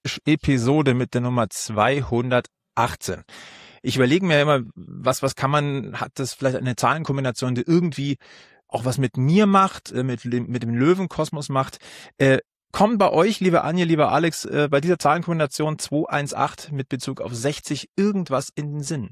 Episode mit der Nummer 218. Ich überlege mir immer, was kann man, hat das vielleicht eine Zahlenkombination, die irgendwie auch was mit mir macht, mit dem Löwenkosmos macht. Kommt bei euch, liebe Anja, lieber Alex, bei dieser Zahlenkombination 218 mit Bezug auf 60 irgendwas in den Sinn?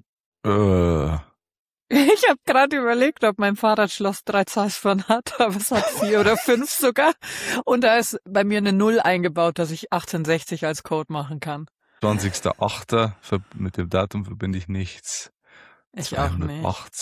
Ich habe gerade überlegt, ob mein Fahrradschloss 3 Ziffern hat, aber es hat 4 oder 5 sogar. Und da ist bei mir eine 0 eingebaut, dass ich 1860 als Code machen kann. 20.08. Mit dem Datum verbinde ich nichts. Ich auch nicht.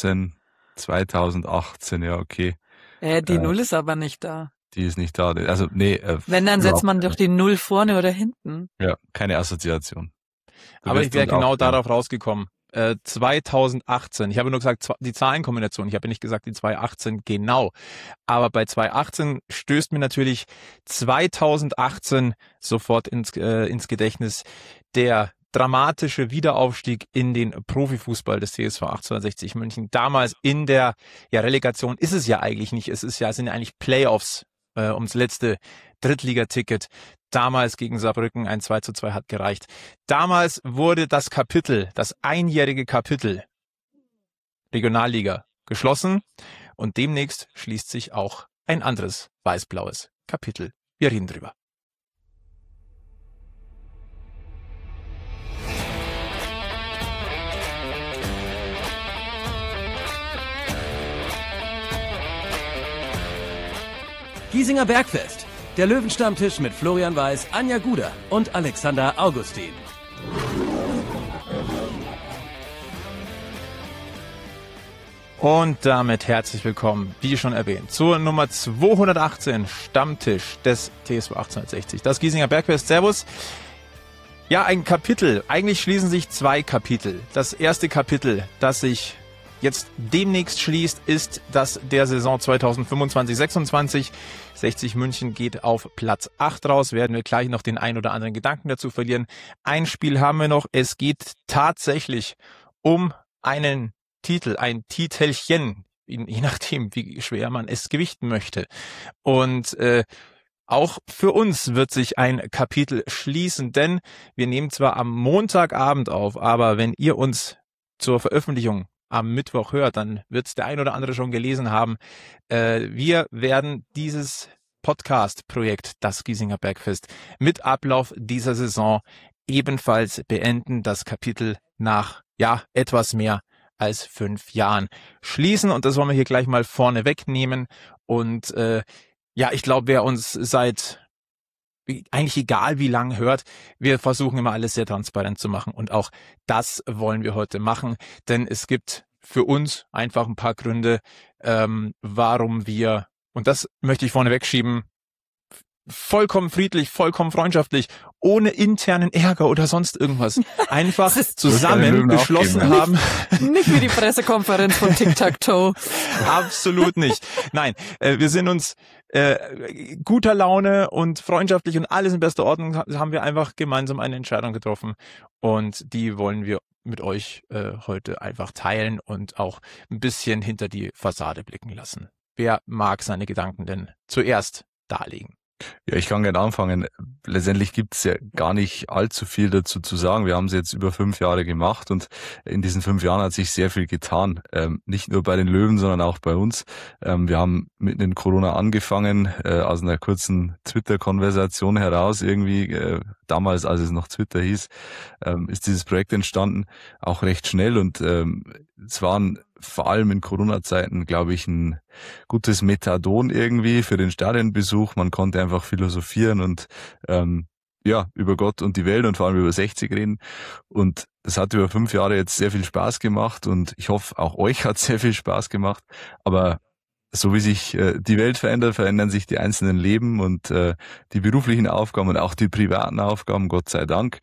2018, ja, okay. Die 0 ist aber nicht da. Die ist nicht da. Also, nee. Wenn, dann setzt man doch die 0 vorne oder hinten. Ja, keine Assoziation. Aber ich wäre genau darauf rausgekommen. 2018. Ich habe nur gesagt, die Zahlenkombination. Ich habe nicht gesagt, die 218 genau. Aber bei 218 stößt mir natürlich 2018 sofort ins Gedächtnis der dramatische Wiederaufstieg in den Profifußball des TSV 1860 München. Damals in der Relegation ist es ja eigentlich nicht. Es sind ja eigentlich Playoffs ums letzte Drittligaticket. Damals gegen Saarbrücken ein 2:2 hat gereicht. Damals wurde das einjährige Kapitel Regionalliga geschlossen und demnächst schließt sich auch ein anderes weiß-blaues Kapitel. Wir reden drüber. Giesinger Bergfest. Der Löwenstammtisch mit Florian Weiß, Anja Guder und Alexander Augustin. Und damit herzlich willkommen, wie schon erwähnt, zur Nummer 218 Stammtisch des TSV 1860. Das Giesinger Bergfest. Servus. Ja, ein Kapitel. Eigentlich schließen sich 2 Kapitel. Das erste Kapitel, das sich jetzt demnächst schließt, ist das der Saison 2025/26. 60 München geht auf Platz 8 raus. Werden wir gleich noch den ein oder anderen Gedanken dazu verlieren. Ein Spiel haben wir noch. Es geht tatsächlich um einen Titel, ein Titelchen, je nachdem, wie schwer man es gewichten möchte. Und auch für uns wird sich ein Kapitel schließen, denn wir nehmen zwar am Montagabend auf, aber wenn ihr uns zur Veröffentlichung am Mittwoch hört, dann wird es der ein oder andere schon gelesen haben. Wir werden dieses Podcast-Projekt, das Giesinger Bergfest, mit Ablauf dieser Saison ebenfalls beenden. Das Kapitel nach, etwas mehr als 5 Jahren schließen. Und das wollen wir hier gleich mal vorne wegnehmen. Und ich glaube, wer uns seit eigentlich egal wie lang hört, wir versuchen immer alles sehr transparent zu machen und auch das wollen wir heute machen, denn es gibt für uns einfach ein paar Gründe, warum wir, und das möchte ich vorne wegschieben, vollkommen friedlich, vollkommen freundschaftlich, ohne internen Ärger oder sonst irgendwas, einfach zusammen beschlossen haben. Nicht wie die Pressekonferenz von Tic-Tac-Toe. Absolut nicht. Nein, wir sind uns guter Laune und freundschaftlich und alles in bester Ordnung, haben wir einfach gemeinsam eine Entscheidung getroffen und die wollen wir mit euch heute einfach teilen und auch ein bisschen hinter die Fassade blicken lassen. Wer mag seine Gedanken denn zuerst darlegen? Ja, ich kann gerne anfangen. Letztendlich gibt es ja gar nicht allzu viel dazu zu sagen. Wir haben es jetzt über 5 Jahre gemacht und in diesen 5 Jahren hat sich sehr viel getan. Nicht nur bei den Löwen, sondern auch bei uns. Wir haben mitten in Corona angefangen, aus einer kurzen Twitter-Konversation heraus irgendwie, damals als es noch Twitter hieß, ist dieses Projekt entstanden, auch recht schnell und es waren vor allem in Corona-Zeiten, glaube ich, ein gutes Methadon irgendwie für den Stadionbesuch. Man konnte einfach philosophieren und über Gott und die Welt und vor allem über 60 reden. Und das hat über 5 Jahre jetzt sehr viel Spaß gemacht und ich hoffe, auch euch hat sehr viel Spaß gemacht. Aber so wie sich die Welt verändert, verändern sich die einzelnen Leben und die beruflichen Aufgaben und auch die privaten Aufgaben, Gott sei Dank.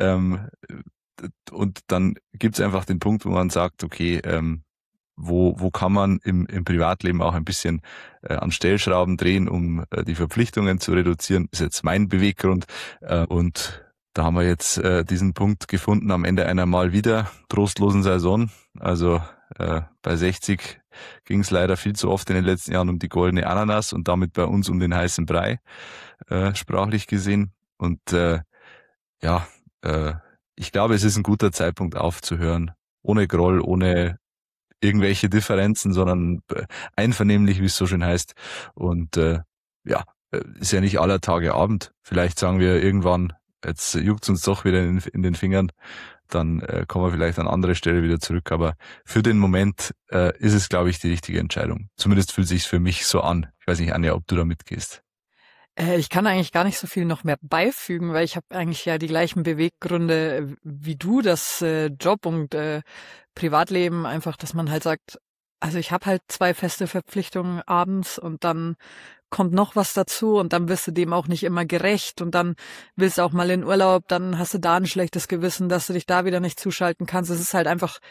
Und dann gibt's einfach den Punkt, wo man sagt, okay, wo kann man im Privatleben auch ein bisschen an Stellschrauben drehen, um die Verpflichtungen zu reduzieren, ist jetzt mein Beweggrund. Und da haben wir jetzt diesen Punkt gefunden am Ende einer mal wieder trostlosen Saison. Also bei 60 ging es leider viel zu oft in den letzten Jahren um die goldene Ananas und damit bei uns um den heißen Brei, sprachlich gesehen. Und ja, ich glaube, es ist ein guter Zeitpunkt aufzuhören. Ohne Groll, ohne irgendwelche Differenzen, sondern einvernehmlich, wie es so schön heißt. Und ist ja nicht aller Tage Abend. Vielleicht sagen wir irgendwann, jetzt juckt's uns doch wieder in den Fingern, dann kommen wir vielleicht an andere Stelle wieder zurück. Aber für den Moment ist es, glaube ich, die richtige Entscheidung. Zumindest fühlt sich's für mich so an. Ich weiß nicht, Anja, ob du da mitgehst. Ich kann eigentlich gar nicht so viel noch mehr beifügen, weil ich habe eigentlich ja die gleichen Beweggründe wie du, das Job und Privatleben einfach, dass man halt sagt, also ich habe halt 2 feste Verpflichtungen abends und dann kommt noch was dazu und dann wirst du dem auch nicht immer gerecht und dann willst du auch mal in Urlaub, dann hast du da ein schlechtes Gewissen, dass du dich da wieder nicht zuschalten kannst. Es ist halt einfach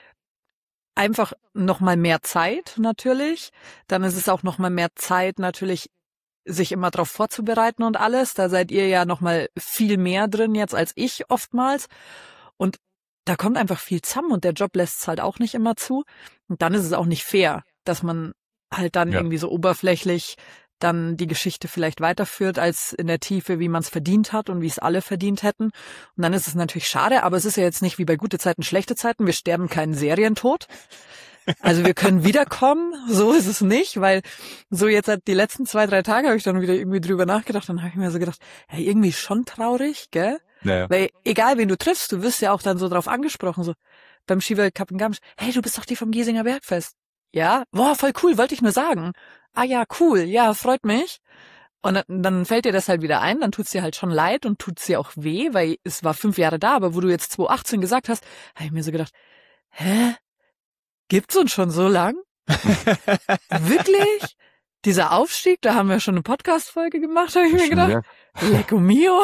noch mal mehr Zeit natürlich. Dann ist es auch noch mal mehr Zeit natürlich, sich immer darauf vorzubereiten und alles. Da seid ihr ja noch mal viel mehr drin jetzt als ich oftmals. Und da kommt einfach viel zusammen und der Job lässt es halt auch nicht immer zu. Und dann ist es auch nicht fair, dass man halt dann irgendwie so oberflächlich dann die Geschichte vielleicht weiterführt, als in der Tiefe, wie man es verdient hat und wie es alle verdient hätten. Und dann ist es natürlich schade, aber es ist ja jetzt nicht wie bei gute Zeiten, schlechte Zeiten. Wir sterben keinen Serientod. Also wir können wiederkommen, so ist es nicht, weil so jetzt halt die letzten 2, 3 Tage habe ich dann wieder irgendwie drüber nachgedacht, dann habe ich mir so gedacht, ja, irgendwie schon traurig, gell? Naja. Weil egal wen du triffst, du wirst ja auch dann so drauf angesprochen, so beim Skiweltcup in Garmisch, hey, du bist doch die vom Giesinger Bergfest. Ja, boah, voll cool, wollte ich nur sagen. Ah ja, cool, ja, freut mich. Und dann fällt dir das halt wieder ein, dann tut's dir halt schon leid und tut's dir auch weh, weil es war 5 Jahre da, aber wo du jetzt 2018 gesagt hast, habe ich mir so gedacht, hä? Gibt's uns schon so lang? Wirklich? Dieser Aufstieg, da haben wir schon eine Podcast-Folge gemacht, habe ich mir gedacht. Lecco mio.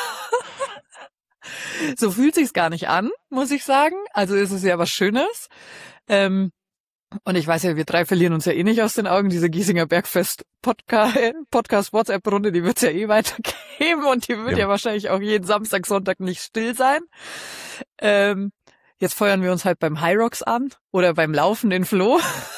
So fühlt sich's gar nicht an, muss ich sagen. Also ist es ja was Schönes. Und ich weiß ja, wir 3 verlieren uns ja eh nicht aus den Augen. Diese Giesinger Bergfest Podcast-WhatsApp-Runde, die wird's ja eh weitergeben und die wird ja wahrscheinlich auch jeden Samstag, Sonntag nicht still sein. Jetzt feuern wir uns halt beim High Rocks an oder beim Laufen in Floh.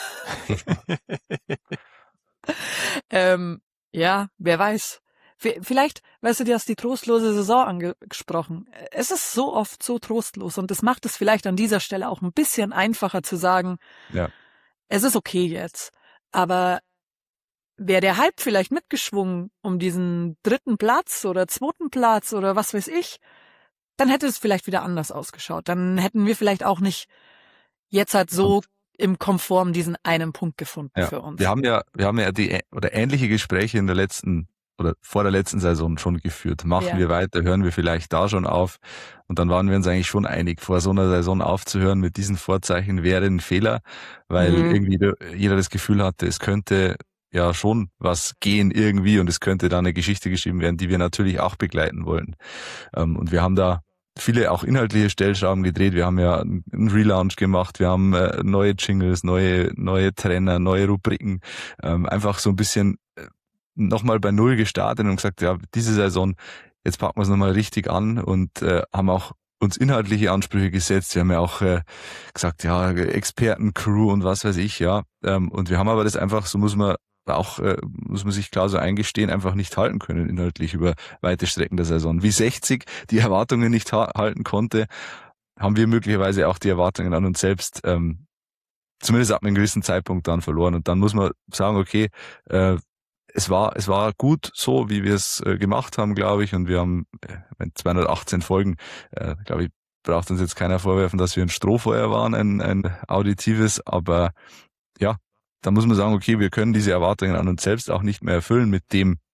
Ja, wer weiß. Vielleicht, weißt du, du hast die trostlose Saison angesprochen. Es ist so oft so trostlos und das macht es vielleicht an dieser Stelle auch ein bisschen einfacher zu sagen, es ist okay jetzt. Aber wäre der Hype vielleicht mitgeschwungen um diesen 3. Platz oder 2. Platz oder was weiß ich, dann hätte es vielleicht wieder anders ausgeschaut. Dann hätten wir vielleicht auch nicht jetzt halt so im Konform diesen einen Punkt gefunden für uns. Wir haben ja ähnliche Gespräche in der letzten oder vor der letzten Saison schon geführt. Machen wir weiter, hören wir vielleicht da schon auf? Und dann waren wir uns eigentlich schon einig, vor so einer Saison aufzuhören mit diesen Vorzeichen wäre ein Fehler, weil irgendwie jeder das Gefühl hatte, es könnte ja schon was gehen irgendwie und es könnte da eine Geschichte geschrieben werden, die wir natürlich auch begleiten wollen. Und wir haben da viele auch inhaltliche Stellschrauben gedreht. Wir haben ja einen Relaunch gemacht, wir haben neue Jingles, neue Trainer, neue Rubriken, einfach so ein bisschen nochmal bei Null gestartet und gesagt, ja, diese Saison, jetzt packen wir es nochmal richtig an und haben auch uns inhaltliche Ansprüche gesetzt. Wir haben ja auch gesagt, ja, Expertencrew und was weiß ich, ja. Und wir haben aber das einfach, so muss man sich klar so eingestehen, einfach nicht halten können inhaltlich über weite Strecken der Saison. Wie 60 die Erwartungen nicht halten konnte, haben wir möglicherweise auch die Erwartungen an uns selbst zumindest ab einem gewissen Zeitpunkt dann verloren. Und dann muss man sagen, okay, es war gut so, wie wir es gemacht haben, glaube ich. Und wir haben 218 Folgen, glaube ich, braucht uns jetzt keiner vorwerfen, dass wir ein Strohfeuer waren, ein auditives. Aber ja, da muss man sagen, okay, wir können diese Erwartungen an uns selbst auch nicht mehr erfüllen mit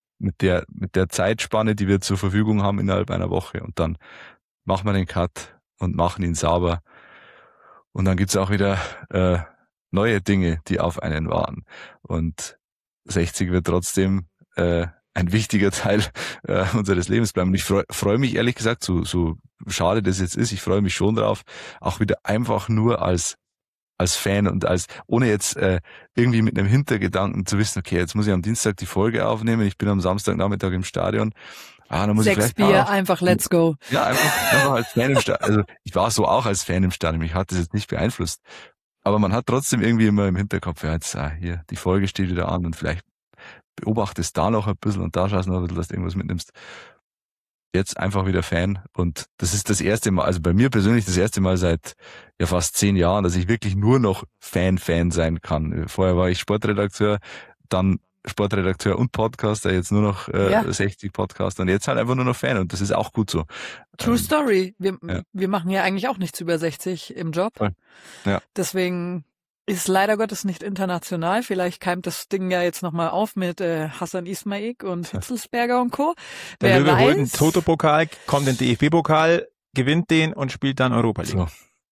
der Zeitspanne, die wir zur Verfügung haben innerhalb einer Woche. Und dann machen wir den Cut und machen ihn sauber. Und dann gibt's auch wieder neue Dinge, die auf einen warten. Und 60 wird trotzdem ein wichtiger Teil unseres Lebens bleiben. Und ich freue mich ehrlich gesagt, so schade das jetzt ist, ich freue mich schon drauf, auch wieder einfach nur als Fan und ohne jetzt irgendwie mit einem Hintergedanken zu wissen, okay, jetzt muss ich am Dienstag die Folge aufnehmen, ich bin am Samstagnachmittag im Stadion. Dann muss 6 ich vielleicht Bier, einfach let's go. Ja, einfach als Fan im Stadion. Also ich war so auch als Fan im Stadion, mich hat das jetzt nicht beeinflusst. Aber man hat trotzdem irgendwie immer im Hinterkopf, ja, jetzt hier, die Folge steht wieder an und vielleicht beobachtest da noch ein bisschen und da schaust noch ein bisschen, dass du irgendwas mitnimmst. jetzt einfach wieder Fan und das ist das erste Mal, also bei mir persönlich das erste Mal seit ja fast 10 Jahren, dass ich wirklich nur noch Fan sein kann. Vorher war ich Sportredakteur, dann Sportredakteur und Podcaster, jetzt nur noch 60 Podcaster und jetzt halt einfach nur noch Fan und das ist auch gut so. True Story. Wir machen ja eigentlich auch nichts über 60 im Job. Voll. Ja. Deswegen ist leider Gottes nicht international. Vielleicht keimt das Ding ja jetzt nochmal auf mit Hassan Ismail und Hitzelsberger und Co. Der Löwe holt den Toto-Pokal, kommt den DFB-Pokal, gewinnt den und spielt dann Europa League. So.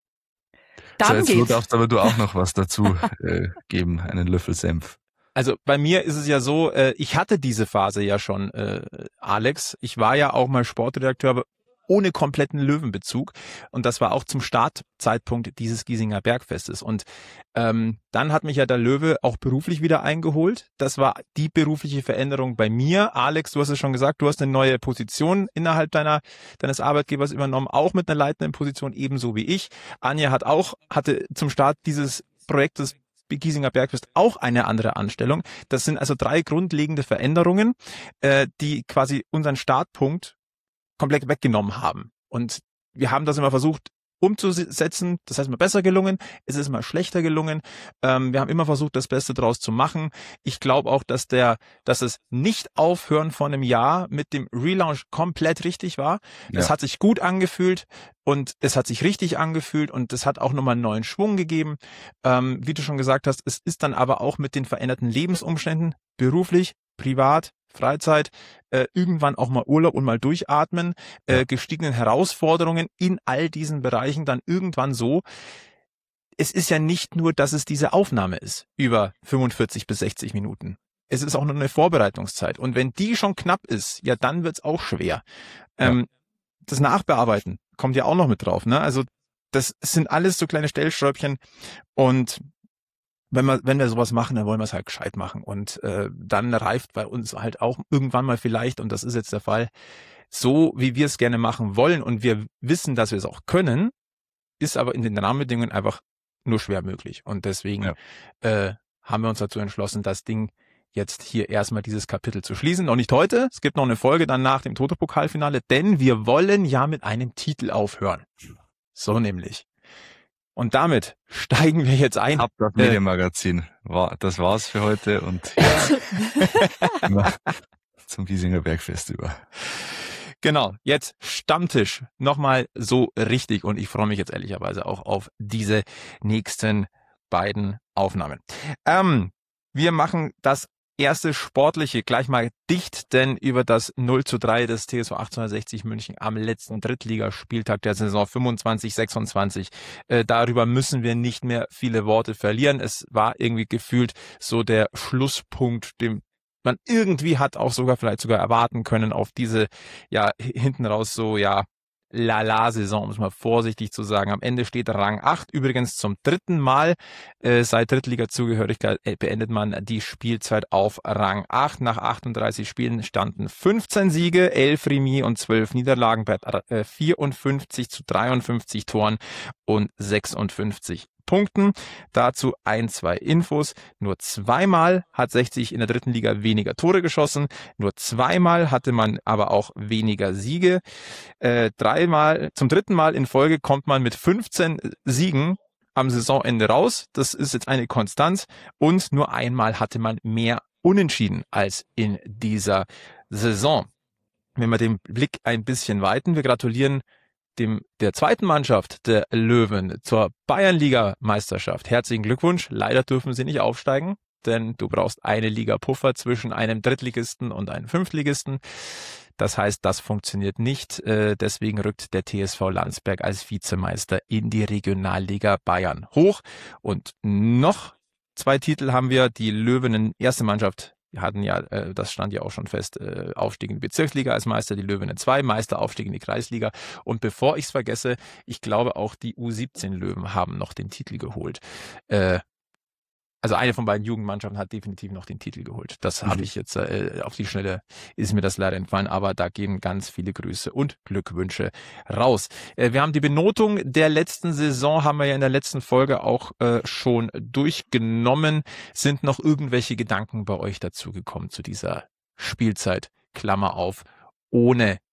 Dann jetzt geht's. darfst aber du auch noch was dazu geben, einen Löffel Senf. Also bei mir ist es ja so, ich hatte diese Phase ja schon, Alex. Ich war ja auch mal Sportredakteur, aber ohne kompletten Löwenbezug. Und das war auch zum Startzeitpunkt dieses Giesinger Bergfestes. Und dann hat mich ja der Löwe auch beruflich wieder eingeholt. Das war die berufliche Veränderung bei mir. Alex, du hast es schon gesagt, du hast eine neue Position innerhalb deines Arbeitgebers übernommen, auch mit einer leitenden Position, ebenso wie ich. Anja hatte zum Start dieses Projektes Giesinger Bergfest auch eine andere Anstellung. Das sind also 3 grundlegende Veränderungen, die quasi unseren Startpunkt komplett weggenommen haben. Und wir haben das immer versucht umzusetzen. Das heißt, mal besser gelungen, es ist mal schlechter gelungen. Wir haben immer versucht, das Beste draus zu machen. Ich glaube auch, dass das Nicht-Aufhören von einem Jahr mit dem Relaunch komplett richtig war. Ja. Es hat sich gut angefühlt und es hat sich richtig angefühlt und es hat auch nochmal einen neuen Schwung gegeben. Wie du schon gesagt hast, es ist dann aber auch mit den veränderten Lebensumständen, beruflich, privat, Freizeit, irgendwann auch mal Urlaub und mal durchatmen, gestiegenen Herausforderungen in all diesen Bereichen dann irgendwann so. Es ist ja nicht nur, dass es diese Aufnahme ist über 45 bis 60 Minuten. Es ist auch noch eine Vorbereitungszeit. Und wenn die schon knapp ist, ja, dann wird's auch schwer. Das Nachbearbeiten kommt ja auch noch mit drauf, ne? Also das sind alles so kleine Stellschräubchen und wenn wir sowas machen, dann wollen wir es halt gescheit machen. Und dann reift bei uns halt auch irgendwann mal vielleicht, und das ist jetzt der Fall, so wie wir es gerne machen wollen und wir wissen, dass wir es auch können, ist aber in den Rahmenbedingungen einfach nur schwer möglich. Und deswegen haben wir uns dazu entschlossen, das Ding jetzt hier erstmal dieses Kapitel zu schließen. Noch nicht heute, es gibt noch eine Folge dann nach dem Toto-Pokalfinale, denn wir wollen ja mit einem Titel aufhören. So nämlich. Und damit steigen wir jetzt ein. Ab das Medienmagazin. Das war's für heute und zum Giesinger Bergfest über. Genau, jetzt Stammtisch. Nochmal so richtig und ich freue mich jetzt ehrlicherweise auch auf diese nächsten beiden Aufnahmen. Wir machen das erste Sportliche gleich mal dicht, denn über das 0:3 des TSV 1860 München am letzten Drittligaspieltag der Saison 25/26, darüber müssen wir nicht mehr viele Worte verlieren. Es war irgendwie gefühlt so der Schlusspunkt, den man irgendwie hat auch vielleicht sogar erwarten können auf diese, hinten raus so, Lala-Saison, um es mal vorsichtig zu sagen. Am Ende steht Rang 8. Übrigens zum 3. Mal seit Drittliga-Zugehörigkeit beendet man die Spielzeit auf Rang 8. Nach 38 Spielen standen 15 Siege, 11 Remis und 12 Niederlagen bei 54:53 Toren und 56 Punkten. Dazu 2 Infos. Nur 2-mal hat 60 in der 3. Liga weniger Tore geschossen. Nur 2-mal hatte man aber auch weniger Siege. Zum 3. Mal in Folge kommt man mit 15 Siegen am Saisonende raus. Das ist jetzt eine Konstanz. Und nur einmal hatte man mehr Unentschieden als in dieser Saison. Wenn wir den Blick ein bisschen weiten, wir gratulieren der zweiten Mannschaft der Löwen zur Bayernliga-Meisterschaft. Herzlichen Glückwunsch. Leider dürfen sie nicht aufsteigen, denn du brauchst eine Liga Puffer zwischen einem Drittligisten und einem Fünftligisten. Das heißt, das funktioniert nicht. Deswegen rückt der TSV Landsberg als Vizemeister in die Regionalliga Bayern hoch. Und noch 2 Titel haben wir. Die Löwinnen erste Mannschaft. Wir hatten ja, das stand ja auch schon fest, Aufstieg in die Bezirksliga als Meister, die Löwinnen 2, Meisteraufstieg in die Kreisliga. Und bevor ich es vergesse, ich glaube auch die U17 Löwen haben noch den Titel geholt. Also eine von beiden Jugendmannschaften hat definitiv noch den Titel geholt. Das habe ich jetzt auf die Schnelle, ist mir das leider entfallen, aber da gehen ganz viele Grüße und Glückwünsche raus. Wir haben die Benotung der letzten Saison, haben wir ja in der letzten Folge auch schon durchgenommen. Sind noch irgendwelche Gedanken bei euch dazu gekommen zu dieser Spielzeit, Klammer auf, ohne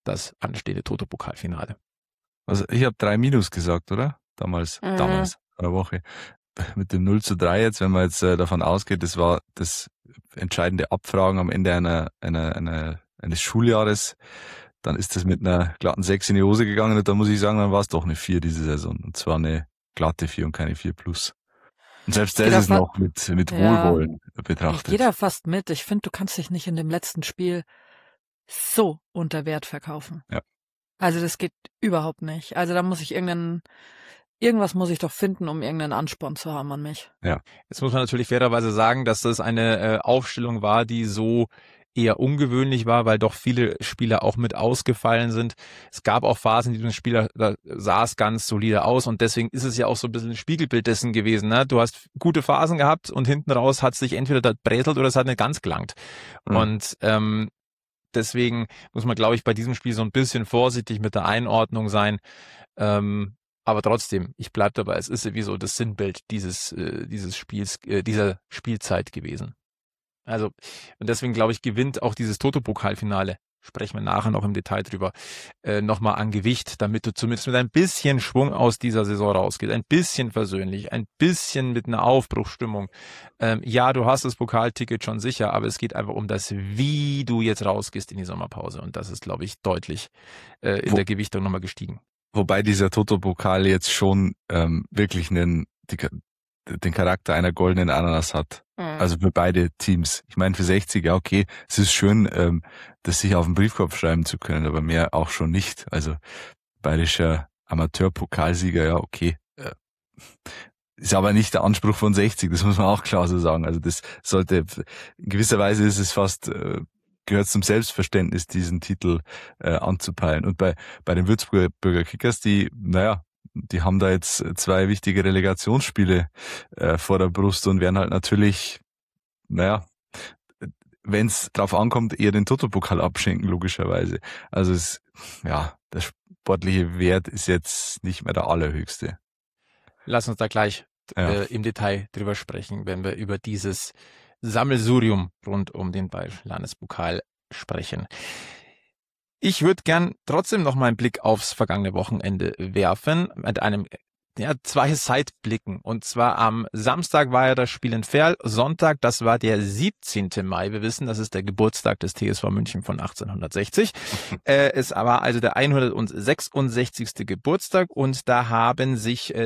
das anstehende Toto-Pokalfinale. Also ich habe 3- gesagt, oder? Damals, vor einer Woche. Mit dem 0:3 jetzt, wenn man jetzt davon ausgeht, das war das entscheidende Abfragen am Ende eines Schuljahres, dann ist das mit einer glatten 6 in die Hose gegangen und da muss ich sagen, dann war es doch eine 4 diese Saison. Und zwar eine glatte 4 und keine 4+. Und selbst das ist noch mit Wohlwollen betrachtet. Ich gehe da fast mit. Ich finde, du kannst dich nicht in dem letzten Spiel so unter Wert verkaufen. Ja. Also das geht überhaupt nicht. Also da muss ich irgendwas muss ich doch finden, um irgendeinen Ansporn zu haben an mich. Ja. Jetzt muss man natürlich fairerweise sagen, dass das eine Aufstellung war, die so eher ungewöhnlich war, weil doch viele Spieler auch mit ausgefallen sind. Es gab auch Phasen, die Spieler, da sah es ganz solide aus und deswegen ist es ja auch so ein bisschen ein Spiegelbild dessen gewesen. Ne? Du hast gute Phasen gehabt und hinten raus hat es sich entweder da brätelt oder es hat nicht ganz gelangt. Mhm. Und deswegen muss man, glaube ich, bei diesem Spiel so ein bisschen vorsichtig mit der Einordnung sein. Aber trotzdem, ich bleibe dabei, es ist sowieso das Sinnbild dieses Spiels, dieser Spielzeit gewesen. Also, und deswegen glaube ich, gewinnt auch dieses Toto-Pokalfinale, sprechen wir nachher noch im Detail drüber, nochmal an Gewicht, damit du zumindest mit ein bisschen Schwung aus dieser Saison rausgehst, ein bisschen versöhnlich, ein bisschen mit einer Aufbruchsstimmung. Ja, du hast das Pokalticket schon sicher, aber es geht einfach um das, wie du jetzt rausgehst in die Sommerpause. Und das ist, glaube ich, deutlich in der Gewichtung nochmal gestiegen. Wobei dieser Toto-Pokal jetzt schon wirklich den Charakter einer goldenen Ananas hat. Also für beide Teams. Ich meine, für 60, ja okay, es ist schön, das sich auf den Briefkopf schreiben zu können, aber mehr auch schon nicht. Also bayerischer Amateur-Pokalsieger, ja okay. Ist aber nicht der Anspruch von 60, das muss man auch klar so sagen. Also das sollte, in gewisser Weise ist es fast, gehört zum Selbstverständnis, diesen Titel anzupeilen. Und bei den Würzburger Kickers, die haben da jetzt 2 wichtige Relegationsspiele vor der Brust und werden halt natürlich, wenn es drauf ankommt, eher den Toto-Pokal abschenken, logischerweise. Also der sportliche Wert ist jetzt nicht mehr der allerhöchste. Lass uns da gleich im Detail drüber sprechen, wenn wir über dieses Sammelsurium rund um den Bayerischen Landespokal sprechen. Ich würde gern trotzdem noch mal einen Blick aufs vergangene Wochenende werfen, mit einem 2 Seitblicken. Und zwar am Samstag war ja das Spiel in Verl, Sonntag, das war der 17. Mai. Wir wissen, das ist der Geburtstag des TSV München von 1860. Es war also der 166. Geburtstag und da haben sich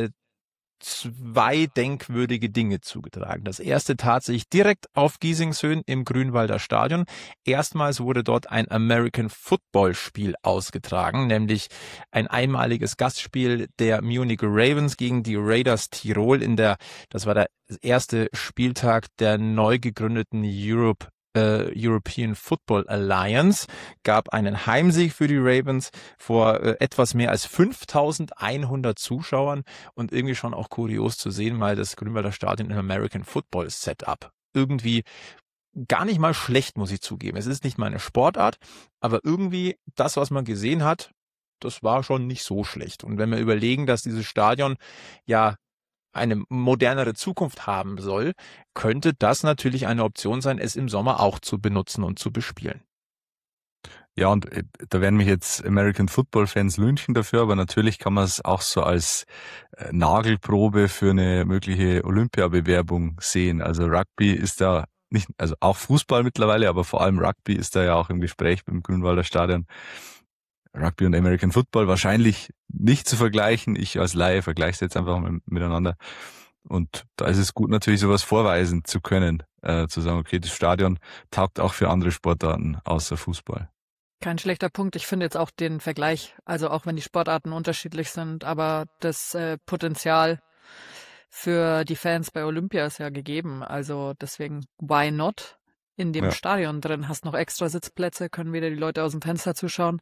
2 denkwürdige Dinge zugetragen. Das erste tat sich direkt auf Giesingshöhen im Grünwalder Stadion. Erstmals wurde dort ein American Football Spiel ausgetragen, nämlich ein einmaliges Gastspiel der Munich Ravens gegen die Raiders Tirol das war der erste Spieltag der neu gegründeten European Football Alliance, gab einen Heimsieg für die Ravens vor etwas mehr als 5.100 Zuschauern und irgendwie schon auch kurios zu sehen, mal das Grünwalder Stadion im American Football Setup. Irgendwie gar nicht mal schlecht, muss ich zugeben. Es ist nicht meine Sportart, aber irgendwie das, was man gesehen hat, das war schon nicht so schlecht. Und wenn wir überlegen, dass dieses Stadion ja eine modernere Zukunft haben soll, könnte das natürlich eine Option sein, es im Sommer auch zu benutzen und zu bespielen. Ja, und da werden mich jetzt American Football Fans lynchen dafür, aber natürlich kann man es auch so als Nagelprobe für eine mögliche Olympiabewerbung sehen. Also Rugby ist da nicht, also auch Fußball mittlerweile, aber vor allem Rugby ist da ja auch im Gespräch beim Grünwalder Stadion. Rugby und American Football wahrscheinlich nicht zu vergleichen. Ich als Laie vergleiche es jetzt einfach miteinander. Und da ist es gut, natürlich sowas vorweisen zu können, zu sagen, okay, das Stadion taugt auch für andere Sportarten außer Fußball. Kein schlechter Punkt. Ich finde jetzt auch den Vergleich, also auch wenn die Sportarten unterschiedlich sind, aber das Potenzial für die Fans bei Olympia ist ja gegeben. Also deswegen, why not? In dem Stadion drin hast noch extra Sitzplätze, können wieder die Leute aus dem Fenster zuschauen.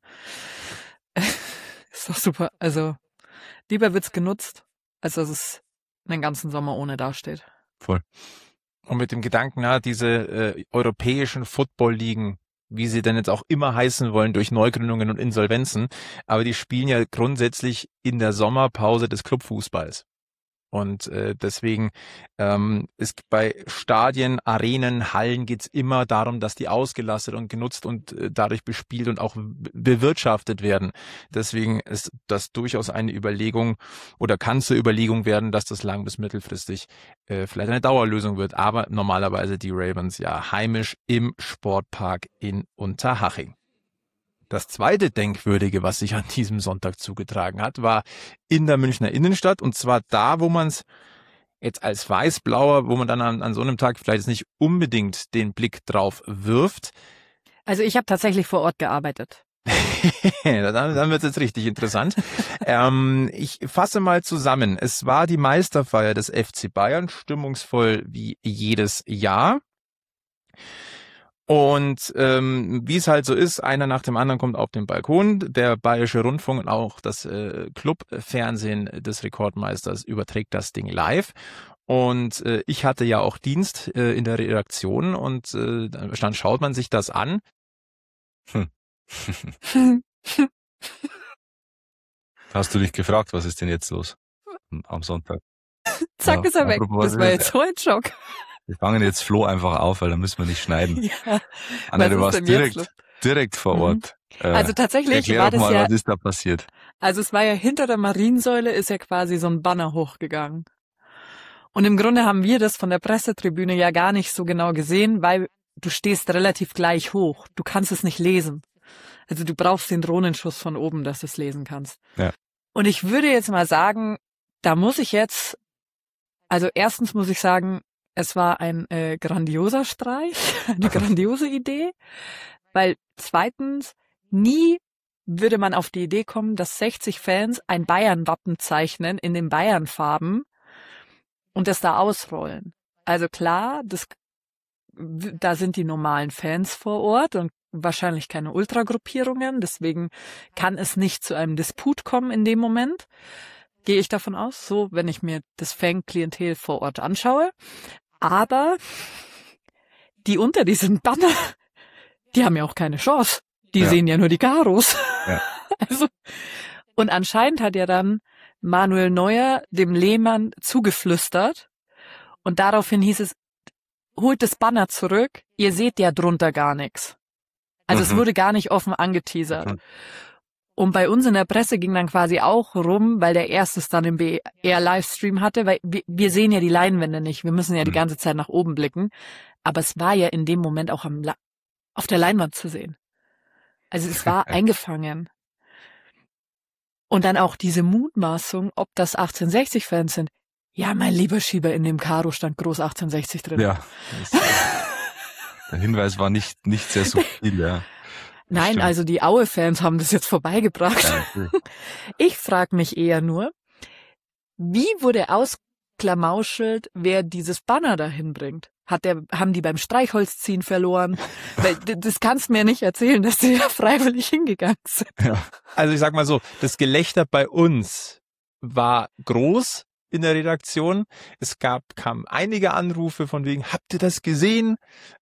Ist doch super. Also lieber wird's genutzt, als dass es einen ganzen Sommer ohne dasteht. Voll. Und mit dem Gedanken, diese europäischen Football-Ligen, wie sie denn jetzt auch immer heißen wollen, durch Neugründungen und Insolvenzen, aber die spielen ja grundsätzlich in der Sommerpause des Clubfußballs. Und deswegen ist bei Stadien, Arenen, Hallen geht's immer darum, dass die ausgelastet und genutzt und dadurch bespielt und auch bewirtschaftet werden. Deswegen ist das durchaus eine Überlegung oder kann zur Überlegung werden, dass das lang- bis mittelfristig vielleicht eine Dauerlösung wird. Aber normalerweise die Ravens ja heimisch im Sportpark in Unterhaching. Das zweite Denkwürdige, was sich an diesem Sonntag zugetragen hat, war in der Münchner Innenstadt, und zwar da, wo man es jetzt als Weißblauer, wo man dann an so einem Tag vielleicht nicht unbedingt den Blick drauf wirft. Also ich habe tatsächlich vor Ort gearbeitet. Dann wird es jetzt richtig interessant. Ich fasse mal zusammen. Es war die Meisterfeier des FC Bayern, stimmungsvoll wie jedes Jahr. Und wie es halt so ist, einer nach dem anderen kommt auf den Balkon. Der Bayerische Rundfunk und auch das Clubfernsehen des Rekordmeisters überträgt das Ding live. Und ich hatte ja auch Dienst in der Redaktion und dann schaut man sich das an. Hast du dich gefragt, was ist denn jetzt los am Sonntag? Zack, ist er weg. Das war jetzt so ein Schock. Wir fangen jetzt Flo einfach auf, weil da müssen wir nicht schneiden. Ja. Anna, du warst direkt vor Ort. Also tatsächlich erklär war doch das mal, ja, was ist da passiert? also es war ja hinter der Mariensäule ist ja quasi so ein Banner hochgegangen. Und im Grunde haben wir das von der Pressetribüne ja gar nicht so genau gesehen, weil du stehst relativ gleich hoch. Du kannst es nicht lesen. Also du brauchst den Drohnenschuss von oben, dass du es lesen kannst. Ja. Und ich würde jetzt mal sagen, da muss ich jetzt, also erstens muss ich sagen, es war ein grandioser Streich, eine grandiose Idee, weil zweitens, nie würde man auf die Idee kommen, dass 60 Fans ein Bayern-Wappen zeichnen in den Bayern-Farben und das da ausrollen. Also klar, da sind die normalen Fans vor Ort und wahrscheinlich keine Ultragruppierungen, deswegen kann es nicht zu einem Disput kommen in dem Moment. Gehe ich davon aus, so wenn ich mir das Fan-Klientel vor Ort anschaue. Aber die unter diesem Banner, die haben ja auch keine Chance. Die sehen ja nur die Karos. Ja. Also, und anscheinend hat ja dann Manuel Neuer dem Lehmann zugeflüstert und daraufhin hieß es, holt das Banner zurück, ihr seht ja drunter gar nichts. Also es wurde gar nicht offen angeteasert. Und bei uns in der Presse ging dann quasi auch rum, weil der erstes dann im BR-Livestream hatte, weil wir sehen ja die Leinwände nicht, wir müssen ja die ganze Zeit nach oben blicken. Aber es war ja in dem Moment auch auf der Leinwand zu sehen. Also es war eingefangen. Und dann auch diese Mutmaßung, ob das 1860-Fans sind. Ja, mein lieber Schieber, in dem Karo stand groß 1860 drin. Ja. Der Hinweis war nicht sehr subtil, ja. Nein, Stimmt. also die Aue-Fans haben das jetzt vorbeigebracht. Ja, Ich frage mich eher nur, wie wurde ausklamauschelt, wer dieses Banner dahin bringt? Haben die beim Streichholzziehen verloren? Weil das kannst du mir nicht erzählen, dass die da freiwillig hingegangen sind. Ja. Also ich sag mal so, das Gelächter bei uns war groß in der Redaktion. Es kamen einige Anrufe von wegen, habt ihr das gesehen?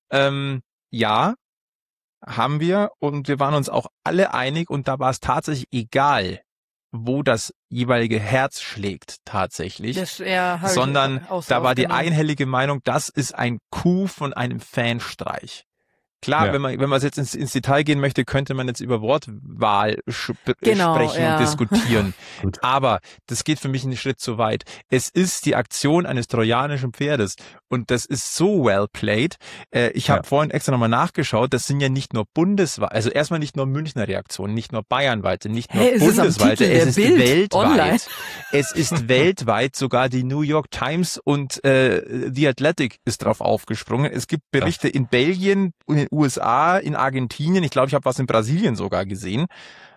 Ja, haben wir, und wir waren uns auch alle einig, und da war es tatsächlich egal, wo das jeweilige Herz schlägt tatsächlich, sondern da war die einhellige Meinung, das ist ein Coup von einem Fanstreich. Klar, wenn man jetzt ins Detail gehen möchte, könnte man jetzt über Wortwahl sprechen und diskutieren. Aber das geht für mich einen Schritt zu weit. Es ist die Aktion eines trojanischen Pferdes und das ist so well played. Ich habe vorhin extra nochmal nachgeschaut, das sind ja nicht nur bundesweit, also erstmal nicht nur Münchner Reaktionen, nicht nur bayernweite, nicht nur bundesweite, es ist weltweit. Online. Es ist weltweit, sogar die New York Times und The Athletic ist drauf aufgesprungen. Es gibt Berichte in Belgien und in USA, in Argentinien, ich glaube, ich habe was in Brasilien sogar gesehen.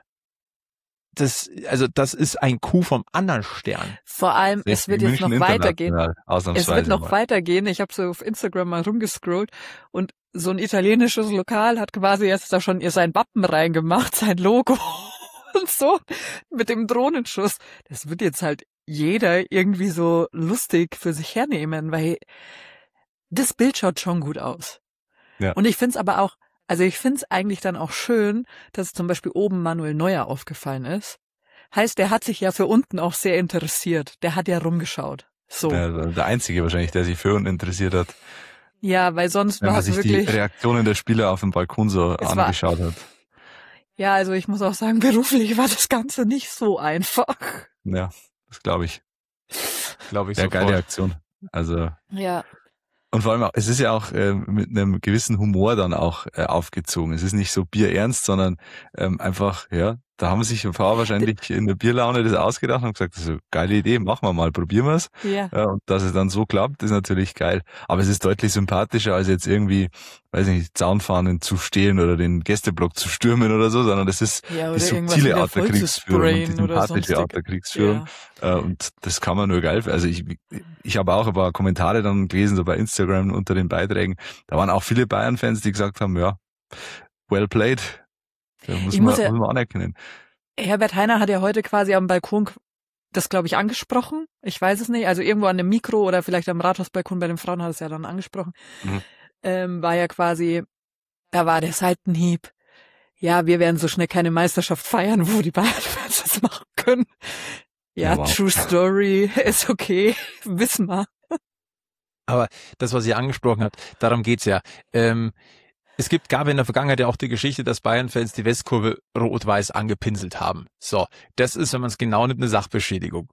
Das ist ein Coup vom anderen Stern. Vor allem, es wird jetzt noch weitergehen. Es wird noch weitergehen. Ich habe so auf Instagram mal rumgescrollt und so ein italienisches Lokal hat quasi jetzt da schon sein Wappen reingemacht, sein Logo und so mit dem Drohnenschuss. Das wird jetzt halt jeder irgendwie so lustig für sich hernehmen, weil das Bild schaut schon gut aus. Ja. Und ich finde es aber auch, also ich finde es eigentlich dann auch schön, dass zum Beispiel oben Manuel Neuer aufgefallen ist. Heißt, der hat sich ja für unten auch sehr interessiert. Der hat ja rumgeschaut. So. Der Einzige wahrscheinlich, der sich für uns interessiert hat, Ja, weil sonst wenn war man es sich wirklich. die Reaktionen der Spieler auf dem Balkon so Es war- angeschaut hat. Ja, also ich muss auch sagen, beruflich war das Ganze nicht so einfach. Ja, das glaube ich. Glaube ich Ja, sofort. geile Aktion. Also, Ja. und vor allem auch, es ist ja auch mit einem gewissen Humor dann auch aufgezogen. Es ist nicht so bierernst, sondern einfach, ja, da haben sich ein paar wahrscheinlich in der Bierlaune das ausgedacht und gesagt, das ist eine geile Idee, machen wir mal, probieren wir es. Ja. Und dass es dann so klappt, ist natürlich geil. Aber es ist deutlich sympathischer, als jetzt irgendwie, weiß nicht, Zaunfahnen zu stehlen oder den Gästeblock zu stürmen oder so, sondern das ist Ja, die oder irgendwas subtile wieder Art der voll zu Kriegsführung und die sprayen oder sympathische Art der sonstige. Kriegsführung. Ja. Und das kann man nur geil. Also ich habe auch ein paar Kommentare dann gelesen, so bei Instagram unter den Beiträgen. Da waren auch viele Bayern-Fans, die gesagt haben, ja, well played. Das muss man anerkennen. Herbert Hainer hat ja heute quasi am Balkon das, glaube ich, angesprochen. Ich weiß es nicht. Also irgendwo an dem Mikro oder vielleicht am Rathausbalkon bei den Frauen hat es ja dann angesprochen. War ja quasi, da war der Seitenhieb. Ja, wir werden so schnell keine Meisterschaft feiern, wo die Bayern-Fans das machen können. Ja, Ja, wow. True Story, ist okay, wissen wir. Aber das, was ihr angesprochen habt, darum geht's ja. Gab in der Vergangenheit ja auch die Geschichte, dass Bayern-Fans die Westkurve rot-weiß angepinselt haben. So, das ist, wenn man es genau nimmt, eine Sachbeschädigung.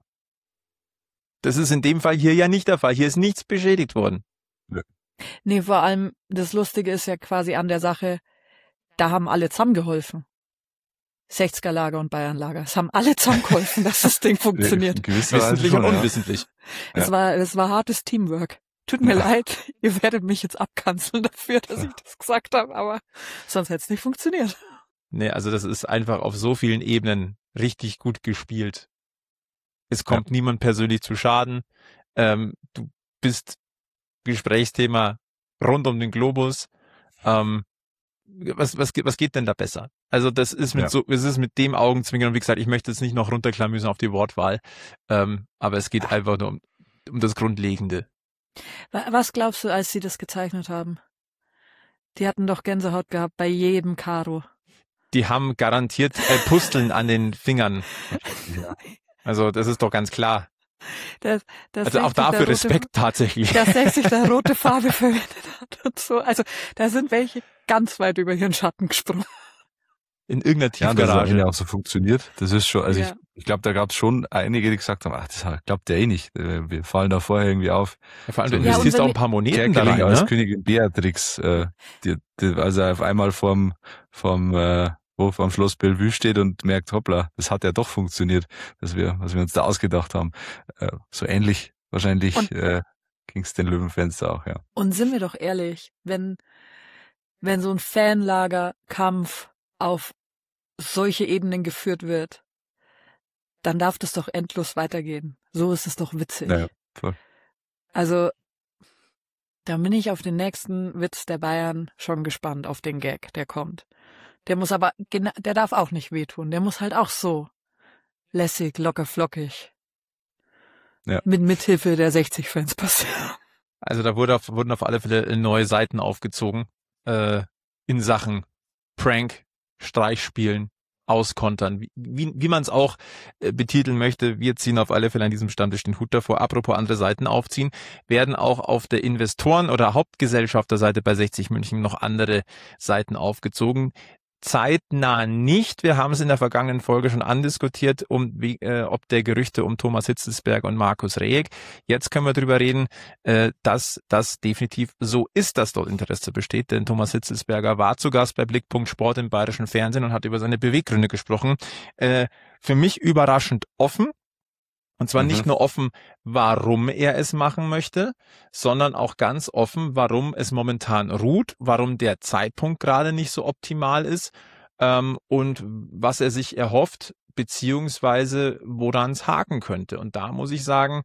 Das ist in dem Fall hier ja nicht der Fall. Hier ist nichts beschädigt worden. Nee, vor allem, das Lustige ist ja quasi an der Sache, da haben alle zusammengeholfen. 60er-Lager und Bayern-Lager. Es haben alle zusammengeholfen, dass das Ding funktioniert. In gewisser Weise Wissentlich schon, und ja. unwissentlich. Es war hartes Teamwork. Tut mir leid, ihr werdet mich jetzt abkanzeln dafür, dass ich das gesagt habe, aber sonst hätte es nicht funktioniert. Nee, also das ist einfach auf so vielen Ebenen richtig gut gespielt. Es kommt niemand persönlich zu Schaden. Du bist Gesprächsthema rund um den Globus. Was geht denn da besser? Also das ist es ist mit dem Augenzwinkern, und wie gesagt, ich möchte jetzt nicht noch runterklamüsern auf die Wortwahl, aber es geht einfach nur um das Grundlegende. Was glaubst du, als sie das gezeichnet haben? Die hatten doch Gänsehaut gehabt bei jedem Karo. Die haben garantiert Pusteln an den Fingern. Also das ist doch ganz klar. Also auch dafür Respekt tatsächlich. Dass 60 da rote Farbe verwendet hat und so. Also da sind welche ganz weit über ihren Schatten gesprungen. In irgendeiner Ja, und das hat Tiefgarage. ja auch so funktioniert. Das ist schon, also Ja. ich glaube, da gab es schon einige, die gesagt haben, ach, das glaubt der eh nicht. Wir fallen da vorher irgendwie auf. Ja, vor allem, So, du ja, investierst und auch wenn ein paar Moneten da Kerkeling rein, als ne? Königin Beatrix, also auf einmal vom Schloss Bellevue steht und merkt, hoppla, das hat ja doch funktioniert, was wir uns da ausgedacht haben. So ähnlich wahrscheinlich ging es den Löwenfans da auch, ja. Und sind wir doch ehrlich, wenn so ein Fanlagerkampf auf solche Ebenen geführt wird, dann darf das doch endlos weitergehen. So ist es doch witzig. Naja, voll. Also, da bin ich auf den nächsten Witz der Bayern schon gespannt, auf den Gag, der kommt. Der muss aber, der darf auch nicht wehtun. Der muss halt auch so lässig, locker, flockig. Ja. Mit Mithilfe der 60-Fans passieren. Also da wurden auf alle Fälle neue Seiten aufgezogen in Sachen Prank, Streichspielen, Auskontern, wie man es auch betiteln möchte. Wir ziehen auf alle Fälle an diesem Stammtisch den Hut davor. Apropos andere Seiten aufziehen, werden auch auf der Investoren- oder Hauptgesellschafterseite bei 60 München noch andere Seiten aufgezogen. Zeitnah nicht. Wir haben es in der vergangenen Folge schon andiskutiert, ob der Gerüchte um Thomas Hitzelsberger und Markus Rehek. Jetzt können wir darüber reden, dass das definitiv so ist, dass dort Interesse besteht. Denn Thomas Hitzelsberger war zu Gast bei Blickpunkt Sport im Bayerischen Fernsehen und hat über seine Beweggründe gesprochen. Für mich überraschend offen. Und zwar nicht nur offen, warum er es machen möchte, sondern auch ganz offen, warum es momentan ruht, warum der Zeitpunkt gerade nicht so optimal ist und was er sich erhofft, beziehungsweise woran es haken könnte. Und da muss ich sagen,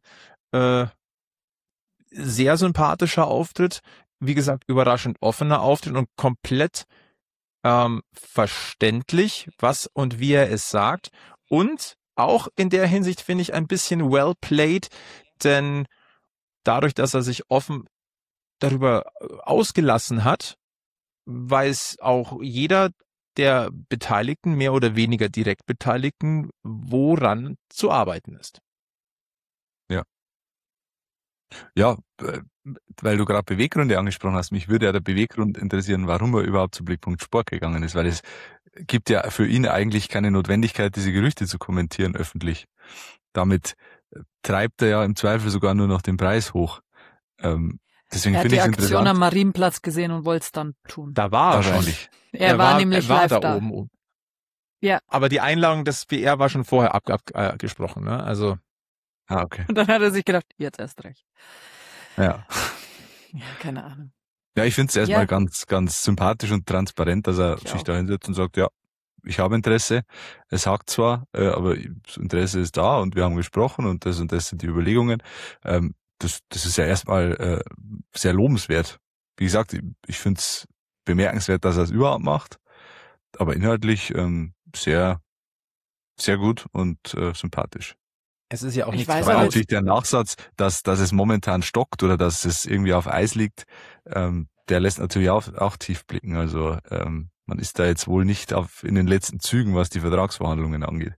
sehr sympathischer Auftritt, wie gesagt, überraschend offener Auftritt und komplett verständlich, was und wie er es sagt. Und auch in der Hinsicht finde ich ein bisschen well played, denn dadurch, dass er sich offen darüber ausgelassen hat, weiß auch jeder der Beteiligten, mehr oder weniger direkt Beteiligten, woran zu arbeiten ist. Ja. Ja, weil du gerade Beweggründe angesprochen hast, mich würde ja der Beweggrund interessieren, warum er überhaupt zu Blickpunkt Sport gegangen ist, weil es gibt ja für ihn eigentlich keine Notwendigkeit, diese Gerüchte zu kommentieren öffentlich. Damit treibt er ja im Zweifel sogar nur noch den Preis hoch. Deswegen Er hat finde die ich es Aktion interessant. am Marienplatz gesehen und wollte es dann tun. Da war er schon. Wahrscheinlich. Er war nämlich er war live da oben. Ja. Aber die Einladung des BR war schon vorher abgesprochen, ne? Also. Okay. Und dann hat er sich gedacht, jetzt erst recht. Ja. Ja, keine Ahnung. Ja, ich finde es erstmal Ja. ganz, ganz sympathisch und transparent, dass er Ich sich auch. da hinsetzt und sagt, ja, ich habe Interesse. Es hakt zwar, aber das Interesse ist da und wir haben gesprochen und das sind die Überlegungen. Das ist ja erstmal sehr lobenswert. Wie gesagt, ich finde es bemerkenswert, dass er es überhaupt macht, aber inhaltlich sehr, sehr gut und sympathisch. Es ist ja auch Ich nichts weiß Weil aber Neues. natürlich der Nachsatz, dass es momentan stockt oder dass es irgendwie auf Eis liegt, der lässt natürlich auch tief blicken. Also man ist da jetzt wohl nicht in den letzten Zügen, was die Vertragsverhandlungen angeht.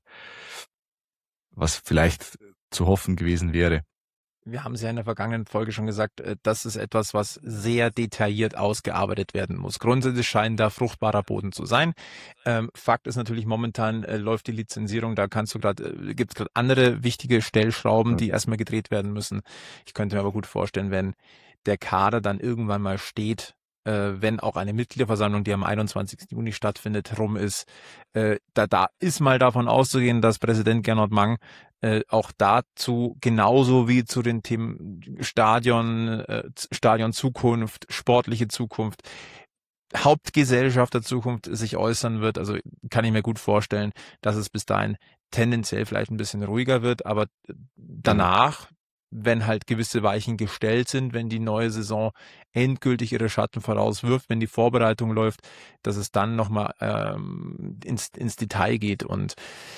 Was vielleicht zu hoffen gewesen wäre. Wir haben es ja in der vergangenen Folge schon gesagt, das ist etwas, was sehr detailliert ausgearbeitet werden muss. Grundsätzlich scheint da fruchtbarer Boden zu sein. Fakt ist natürlich, momentan läuft die Lizenzierung, da gibt es gerade andere wichtige Stellschrauben, die erstmal gedreht werden müssen. Ich könnte mir aber gut vorstellen, wenn der Kader dann irgendwann mal steht, wenn auch eine Mitgliederversammlung, die am 21. Juni stattfindet, rum ist, da ist mal davon auszugehen, dass Präsident Gernot Mang auch dazu genauso wie zu den Themen Stadion Zukunft, sportliche Zukunft, Hauptgesellschaft der Zukunft sich äußern wird. Also kann ich mir gut vorstellen, dass es bis dahin tendenziell vielleicht ein bisschen ruhiger wird, aber danach, wenn halt gewisse Weichen gestellt sind, wenn die neue Saison endgültig ihre Schatten vorauswirft, wenn die Vorbereitung läuft, dass es dann nochmal ins Detail geht. Und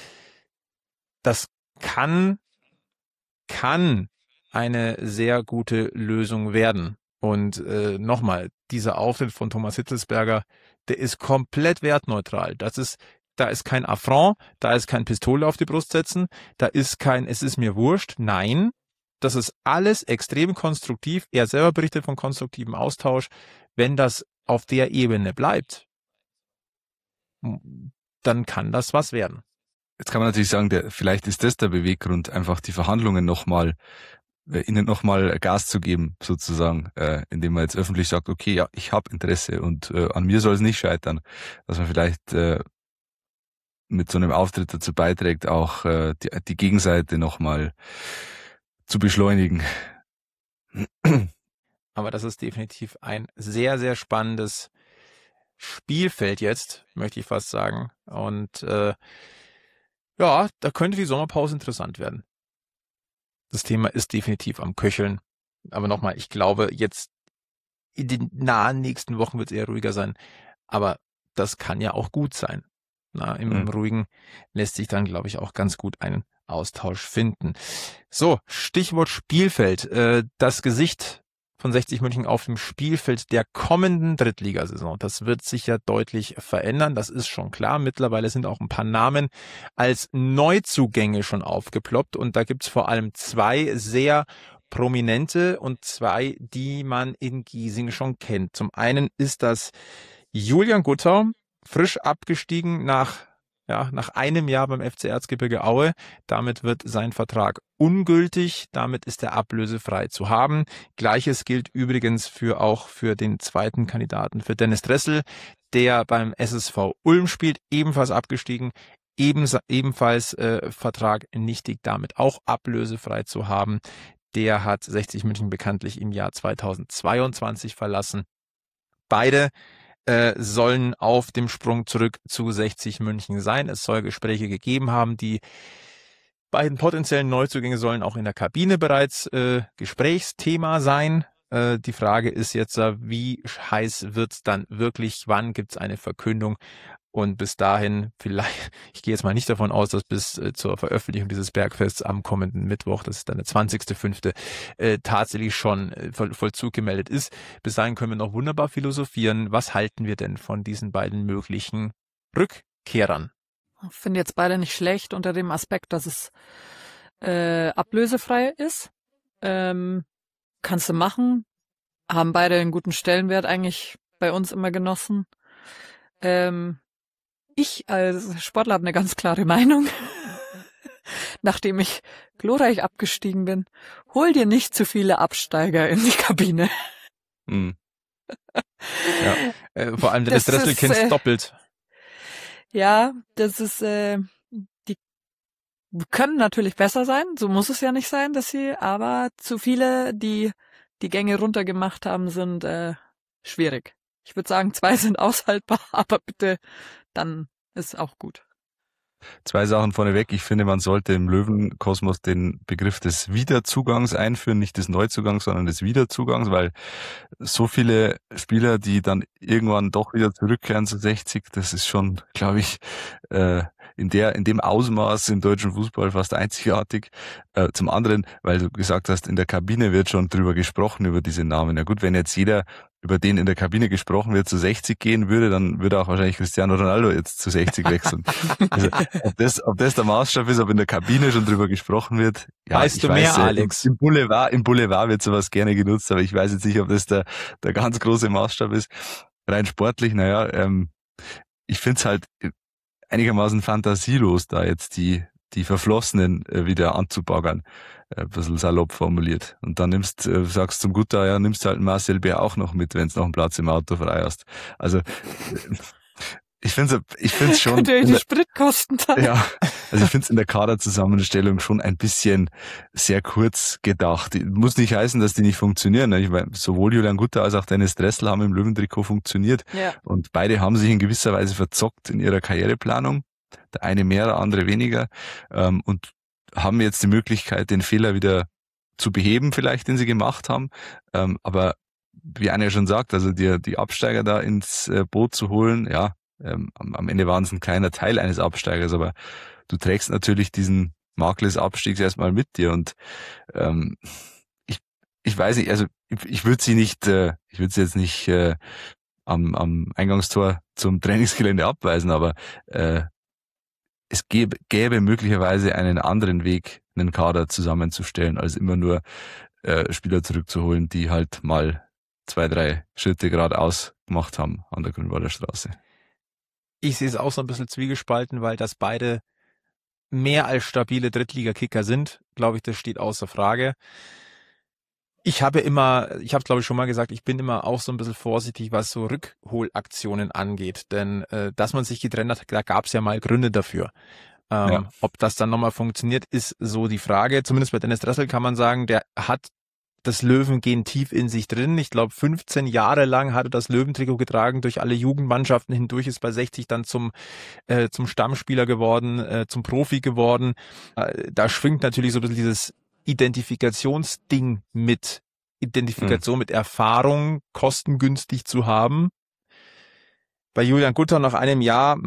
das kann eine sehr gute Lösung werden. Und nochmal, dieser Auftritt von Thomas Hitzelsberger, der ist komplett wertneutral. Da ist kein Affront, da ist kein Pistole auf die Brust setzen, da ist kein, es ist mir wurscht. Nein, das ist alles extrem konstruktiv. Er selber berichtet von konstruktivem Austausch. Wenn das auf der Ebene bleibt, dann kann das was werden. Jetzt kann man natürlich sagen, vielleicht ist das der Beweggrund, einfach die Verhandlungen ihnen nochmal Gas zu geben, sozusagen, indem man jetzt öffentlich sagt, okay, ja, ich habe Interesse und an mir soll es nicht scheitern, dass man vielleicht mit so einem Auftritt dazu beiträgt, auch die Gegenseite nochmal zu beschleunigen. Aber das ist definitiv ein sehr, sehr spannendes Spielfeld jetzt, möchte ich fast sagen. Und ja, da könnte die Sommerpause interessant werden. Das Thema ist definitiv am Köcheln. Aber nochmal, ich glaube, jetzt in den nahen nächsten Wochen wird es eher ruhiger sein. Aber das kann ja auch gut sein. Im Ruhigen lässt sich dann, glaube ich, auch ganz gut ein Austausch finden. So, Stichwort Spielfeld. Das Gesicht von 60 München auf dem Spielfeld der kommenden Drittligasaison. Das wird sich ja deutlich verändern. Das ist schon klar. Mittlerweile sind auch ein paar Namen als Neuzugänge schon aufgeploppt. Und da gibt's vor allem zwei sehr prominente und zwei, die man in Giesing schon kennt. Zum einen ist das Julian Guttau, frisch abgestiegen nach einem Jahr beim FC Erzgebirge Aue. Damit wird sein Vertrag ungültig. Damit ist er ablösefrei zu haben. Gleiches gilt übrigens auch für den zweiten Kandidaten, für Dennis Dressel, der beim SSV Ulm spielt, ebenfalls abgestiegen. Ebenfalls Vertrag nichtig, damit auch ablösefrei zu haben. Der hat 60 München bekanntlich im Jahr 2022 verlassen. Beide sollen auf dem Sprung zurück zu 60 München sein. Es soll Gespräche gegeben haben. Die beiden potenziellen Neuzugänge sollen auch in der Kabine bereits Gesprächsthema sein. Die Frage ist jetzt, wie heiß wird's dann wirklich? Wann gibt's eine Verkündung? Und bis dahin, vielleicht, ich gehe jetzt mal nicht davon aus, dass bis zur Veröffentlichung dieses Bergfests am kommenden Mittwoch, das ist dann der 20.05., tatsächlich schon Vollzug gemeldet ist. Bis dahin können wir noch wunderbar philosophieren. Was halten wir denn von diesen beiden möglichen Rückkehrern? Ich finde jetzt beide nicht schlecht unter dem Aspekt, dass es ablösefrei ist. kannst du machen. Haben beide einen guten Stellenwert eigentlich bei uns immer genossen. Ich als Sportler habe eine ganz klare Meinung. Nachdem ich glorreich abgestiegen bin, hol dir nicht zu viele Absteiger in die Kabine. Hm. Ja, vor allem Dennis Dressel kennt's doppelt. Ja, das ist, die können natürlich besser sein, so muss es ja nicht sein, aber zu viele, die die Gänge runtergemacht haben, sind schwierig. Ich würde sagen, 2 sind aushaltbar, aber bitte, dann ist auch gut. 2 Sachen vorneweg. Ich finde, man sollte im Löwenkosmos den Begriff des Wiederzugangs einführen, nicht des Neuzugangs, sondern des Wiederzugangs, weil so viele Spieler, die dann irgendwann doch wieder zurückkehren zu 60, das ist schon, glaube ich, in dem Ausmaß im deutschen Fußball fast einzigartig. Zum anderen, weil du gesagt hast, in der Kabine wird schon drüber gesprochen, über diese Namen. Ja gut, wenn jetzt jeder, über den in der Kabine gesprochen wird, zu 60 gehen würde, dann würde auch wahrscheinlich Cristiano Ronaldo jetzt zu 60 wechseln. Also, ob das der Maßstab ist, ob in der Kabine schon drüber gesprochen wird. Ja, weißt du mehr, Alex? Im Boulevard wird sowas gerne genutzt, aber ich weiß jetzt nicht, ob das der ganz große Maßstab ist. Rein sportlich, ich finde es halt einigermaßen fantasielos, da jetzt die Verflossenen wieder anzubaggern, ein bisschen salopp formuliert. Und dann sagst zum Gutteil, ja, nimmst halt Marcel Bär auch noch mit, wenn es noch einen Platz im Auto frei hast. Also ich finde es schon. Könnte ihr die Spritkosten teilen? Ja, also ich finde es in der Kaderzusammenstellung schon ein bisschen sehr kurz gedacht. Muss nicht heißen, dass die nicht funktionieren. Ich meine, sowohl Julian Gutter als auch Dennis Dressel haben im Löwentrikot funktioniert. Ja. Und beide haben sich in gewisser Weise verzockt in ihrer Karriereplanung. Der eine mehr, der andere weniger. Und haben jetzt die Möglichkeit, den Fehler wieder zu beheben, vielleicht, den sie gemacht haben. Aber wie Anja schon sagt, also die Absteiger da ins Boot zu holen, ja, am Ende waren es ein kleiner Teil eines Absteigers, aber du trägst natürlich diesen Makel des Abstiegs erstmal mit dir und ich weiß nicht, also ich würde sie jetzt nicht am Eingangstor zum Trainingsgelände abweisen, aber es gäbe möglicherweise einen anderen Weg, einen Kader zusammenzustellen, als immer nur Spieler zurückzuholen, die halt mal 2, 3 Schritte geradeaus gemacht haben an der Grünwalder Straße. Ich sehe es auch so ein bisschen zwiegespalten, weil das beide mehr als stabile Drittliga-Kicker sind. Glaube ich, das steht außer Frage. Ich habe glaube ich schon mal gesagt, ich bin immer auch so ein bisschen vorsichtig, was so Rückholaktionen angeht. Denn dass man sich getrennt hat, da gab es ja mal Gründe dafür. Ja. Ob das dann nochmal funktioniert, ist so die Frage. Zumindest bei Dennis Dressel kann man sagen, der hat das Löwengehen tief in sich drin. Ich glaube, 15 Jahre lang hat er das Löwentrikot getragen, durch alle Jugendmannschaften hindurch, ist bei 60 dann zum Stammspieler geworden, zum Profi geworden. Da schwingt natürlich so ein bisschen dieses Identifikationsding mit. Identifikation mit Erfahrung, kostengünstig zu haben. Bei Julian Gutter nach einem Jahr,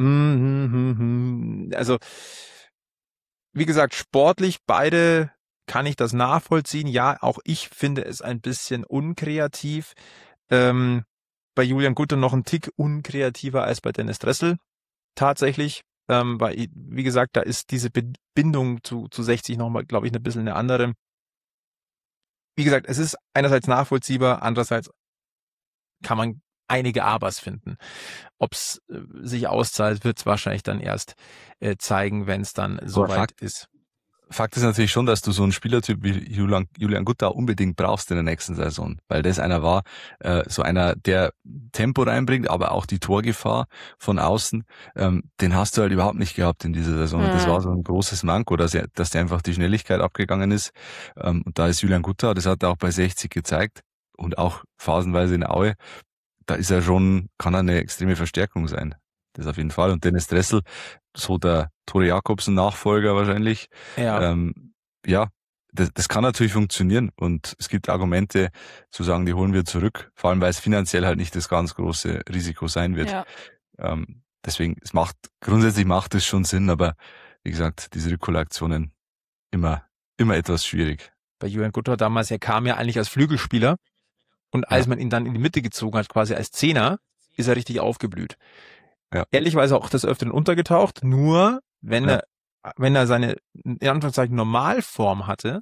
also wie gesagt, sportlich beide kann ich das nachvollziehen. Ja, auch ich finde es ein bisschen unkreativ. Bei Julian Gutter noch ein Tick unkreativer als bei Dennis Dressel. Tatsächlich. Weil, wie gesagt, da ist diese Bindung zu 60 nochmal, glaube ich, ein bisschen eine andere. Wie gesagt, es ist einerseits nachvollziehbar, andererseits kann man einige Abers finden. Ob es sich auszahlt, wird es wahrscheinlich dann erst zeigen, wenn es dann soweit ist. Fakt ist natürlich schon, dass du so einen Spielertyp wie Julian Gutter unbedingt brauchst in der nächsten Saison, weil das einer war, so einer, der Tempo reinbringt, aber auch die Torgefahr von außen, den hast du halt überhaupt nicht gehabt in dieser Saison. Und das war so ein großes Manko, dass der einfach die Schnelligkeit abgegangen ist. Und da ist Julian Gutter, das hat er auch bei 60 gezeigt und auch phasenweise in Aue, da ist er schon, kann er eine extreme Verstärkung sein. Das auf jeden Fall. Und Dennis Dressel, so der Tore Jakobsen Nachfolger wahrscheinlich. Ja. Das kann natürlich funktionieren. Und es gibt Argumente zu sagen, die holen wir zurück. Vor allem, weil es finanziell halt nicht das ganz große Risiko sein wird. Ja. Deswegen, grundsätzlich macht es schon Sinn, aber wie gesagt, diese Rückholaktionen immer etwas schwierig. Bei Julian Gutter damals, er kam ja eigentlich als Flügelspieler. Und als man ihn dann in die Mitte gezogen hat, quasi als Zehner, ist er richtig aufgeblüht. Ja. Ehrlicherweise auch des Öfteren untergetaucht, nur wenn er seine, in Anführungszeichen, Normalform hatte,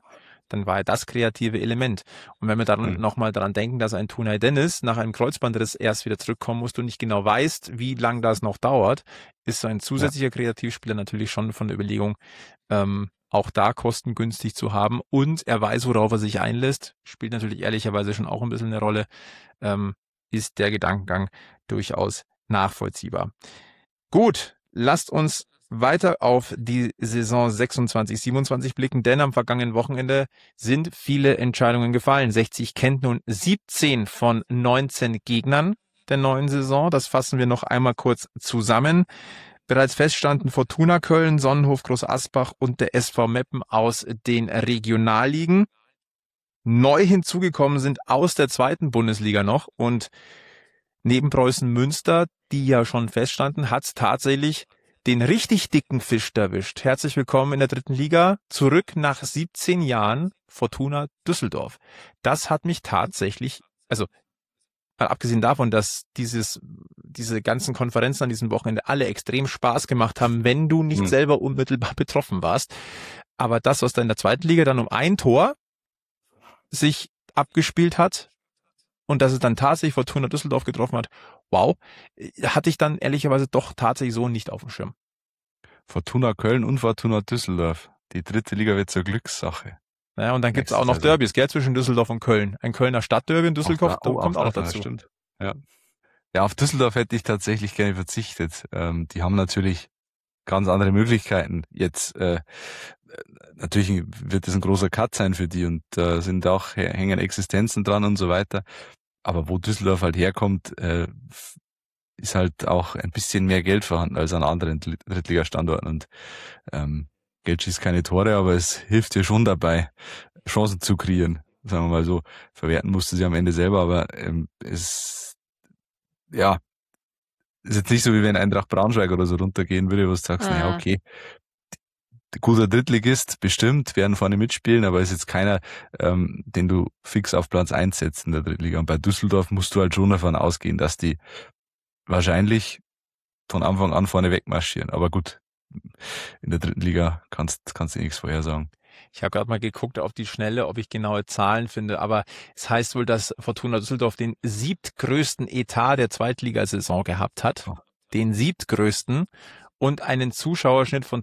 dann war er das kreative Element. Und wenn wir dann nochmal daran denken, dass ein Tunay Dennis nach einem Kreuzbandriss erst wieder zurückkommen muss, du nicht genau weißt, wie lang das noch dauert, ist so ein zusätzlicher Kreativspieler natürlich schon von der Überlegung, auch da kostengünstig zu haben. Und er weiß, worauf er sich einlässt, spielt natürlich ehrlicherweise schon auch ein bisschen eine Rolle, ist der Gedankengang durchaus nachvollziehbar. Gut, lasst uns weiter auf die Saison 26/27 blicken, denn am vergangenen Wochenende sind viele Entscheidungen gefallen. 60 kennt nun 17 von 19 Gegnern der neuen Saison. Das fassen wir noch einmal kurz zusammen. Bereits feststanden Fortuna Köln, Sonnenhof Groß Asbach und der SV Meppen aus den Regionalligen. Neu hinzugekommen sind aus der zweiten Bundesliga noch und neben Preußen Münster, die ja schon feststanden, hat es tatsächlich den richtig dicken Fisch erwischt. Herzlich willkommen in der dritten Liga. Zurück nach 17 Jahren Fortuna Düsseldorf. Das hat mich tatsächlich, also mal abgesehen davon, dass diese ganzen Konferenzen an diesem Wochenende alle extrem Spaß gemacht haben, wenn du nicht selber unmittelbar betroffen warst. Aber das, was da in der zweiten Liga dann um ein Tor sich abgespielt hat und dass es dann tatsächlich Fortuna Düsseldorf getroffen hat, wow, hatte ich dann ehrlicherweise doch tatsächlich so nicht auf dem Schirm. Fortuna Köln und Fortuna Düsseldorf. Die dritte Liga wird zur Glückssache. Ja, und dann gibt's auch noch Derbys, gell, zwischen Düsseldorf und Köln. Ein Kölner Stadtderby in Düsseldorf kommt auch noch dazu. Stimmt. Ja, auf Düsseldorf hätte ich tatsächlich gerne verzichtet. Die haben natürlich ganz andere Möglichkeiten. Jetzt natürlich wird es ein großer Cut sein für die und sind auch hängen Existenzen dran und so weiter. Aber wo Düsseldorf halt herkommt, ist halt auch ein bisschen mehr Geld vorhanden als an anderen Drittligastandorten. Und Geld schießt keine Tore, aber es hilft dir schon dabei, Chancen zu kreieren. Sagen wir mal so. Verwerten musste sie am Ende selber, aber ist jetzt nicht so, wie wenn Eintracht Braunschweig oder so runtergehen würde, wo du sagst, naja, okay, guter Drittligist, bestimmt, werden vorne mitspielen, aber ist jetzt keiner, den du fix auf Platz 1 setzt in der Drittliga. Und bei Düsseldorf musst du halt schon davon ausgehen, dass die wahrscheinlich von Anfang an vorne wegmarschieren. Aber gut, in der dritten Liga kannst du nichts vorhersagen. Ich habe gerade mal geguckt auf die Schnelle, ob ich genaue Zahlen finde, aber es heißt wohl, dass Fortuna Düsseldorf den 7. Etat der Zweitligasaison gehabt hat. Den 7. und einen Zuschauerschnitt von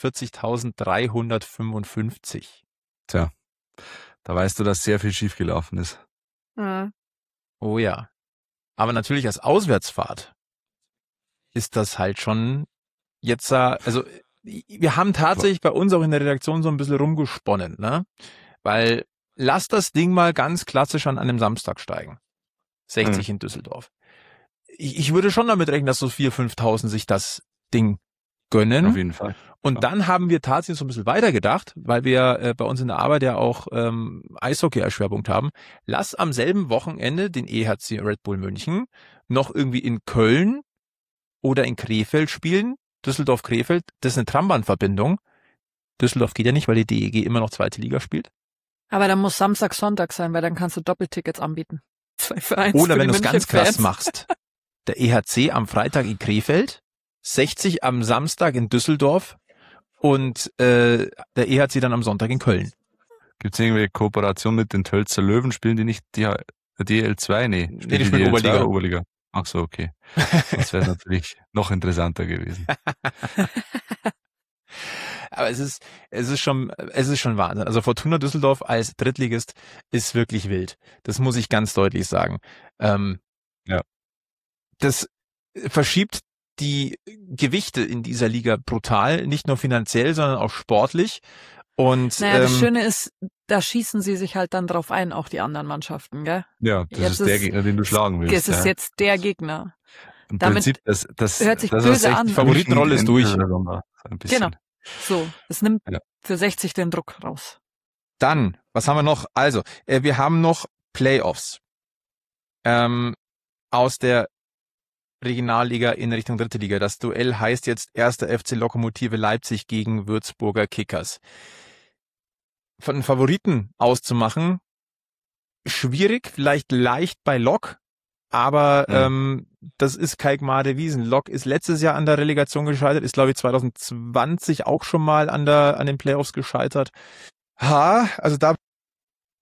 42.355. Tja, da weißt du, dass sehr viel schiefgelaufen ist. Mhm. Oh ja. Aber natürlich als Auswärtsfahrt ist das halt schon jetzt, also wir haben tatsächlich bei uns auch in der Redaktion so ein bisschen rumgesponnen, ne? Weil lass das Ding mal ganz klassisch an einem Samstag steigen. 60 in Düsseldorf. Ich würde schon damit rechnen, dass so 4.000, 5.000 sich das Ding gönnen. Auf jeden Fall. Und dann haben wir tatsächlich so ein bisschen weitergedacht, weil wir bei uns in der Arbeit ja auch Eishockey als Schwerpunkt haben. Lass am selben Wochenende den EHC Red Bull München noch irgendwie in Köln oder in Krefeld spielen. Düsseldorf-Krefeld, das ist eine Trambahnverbindung. Düsseldorf geht ja nicht, weil die DEG immer noch zweite Liga spielt. Aber dann muss Samstag, Sonntag sein, weil dann kannst du Doppeltickets anbieten. Oder wenn du es ganz krass machst, der EHC am Freitag in Krefeld, 60 am Samstag in Düsseldorf und der EHC dann am Sonntag in Köln. Gibt es irgendwelche Kooperation mit den Tölzer Löwen? Spielen die nicht die DL2? Nee, die spielen Oberliga. Ach so, okay. Das wäre natürlich noch interessanter gewesen. Aber es ist schon Wahnsinn. Also Fortuna Düsseldorf als Drittligist ist wirklich wild. Das muss ich ganz deutlich sagen. Ja. Das verschiebt die Gewichte in dieser Liga brutal, nicht nur finanziell, sondern auch sportlich. Und das Schöne ist, da schießen sie sich halt dann drauf ein, auch die anderen Mannschaften, gell? Ja, das ist der Gegner, den du schlagen willst. Es ist jetzt der Gegner. Im Damit Prinzip, das hört sich böse an. Die Favoritenrolle ist durch. Genau. So, es nimmt für 60 den Druck raus. Dann, was haben wir noch? Also, wir haben noch Playoffs aus der Regionalliga in Richtung dritte Liga. Das Duell heißt jetzt 1. FC Lokomotive Leipzig gegen Würzburger Kickers. Von den Favoriten auszumachen, schwierig, vielleicht leicht bei Lok, aber das ist Kalkmade Wiesen. Lok ist letztes Jahr an der Relegation gescheitert, ist glaube ich 2020 auch schon mal an den Playoffs gescheitert. Also da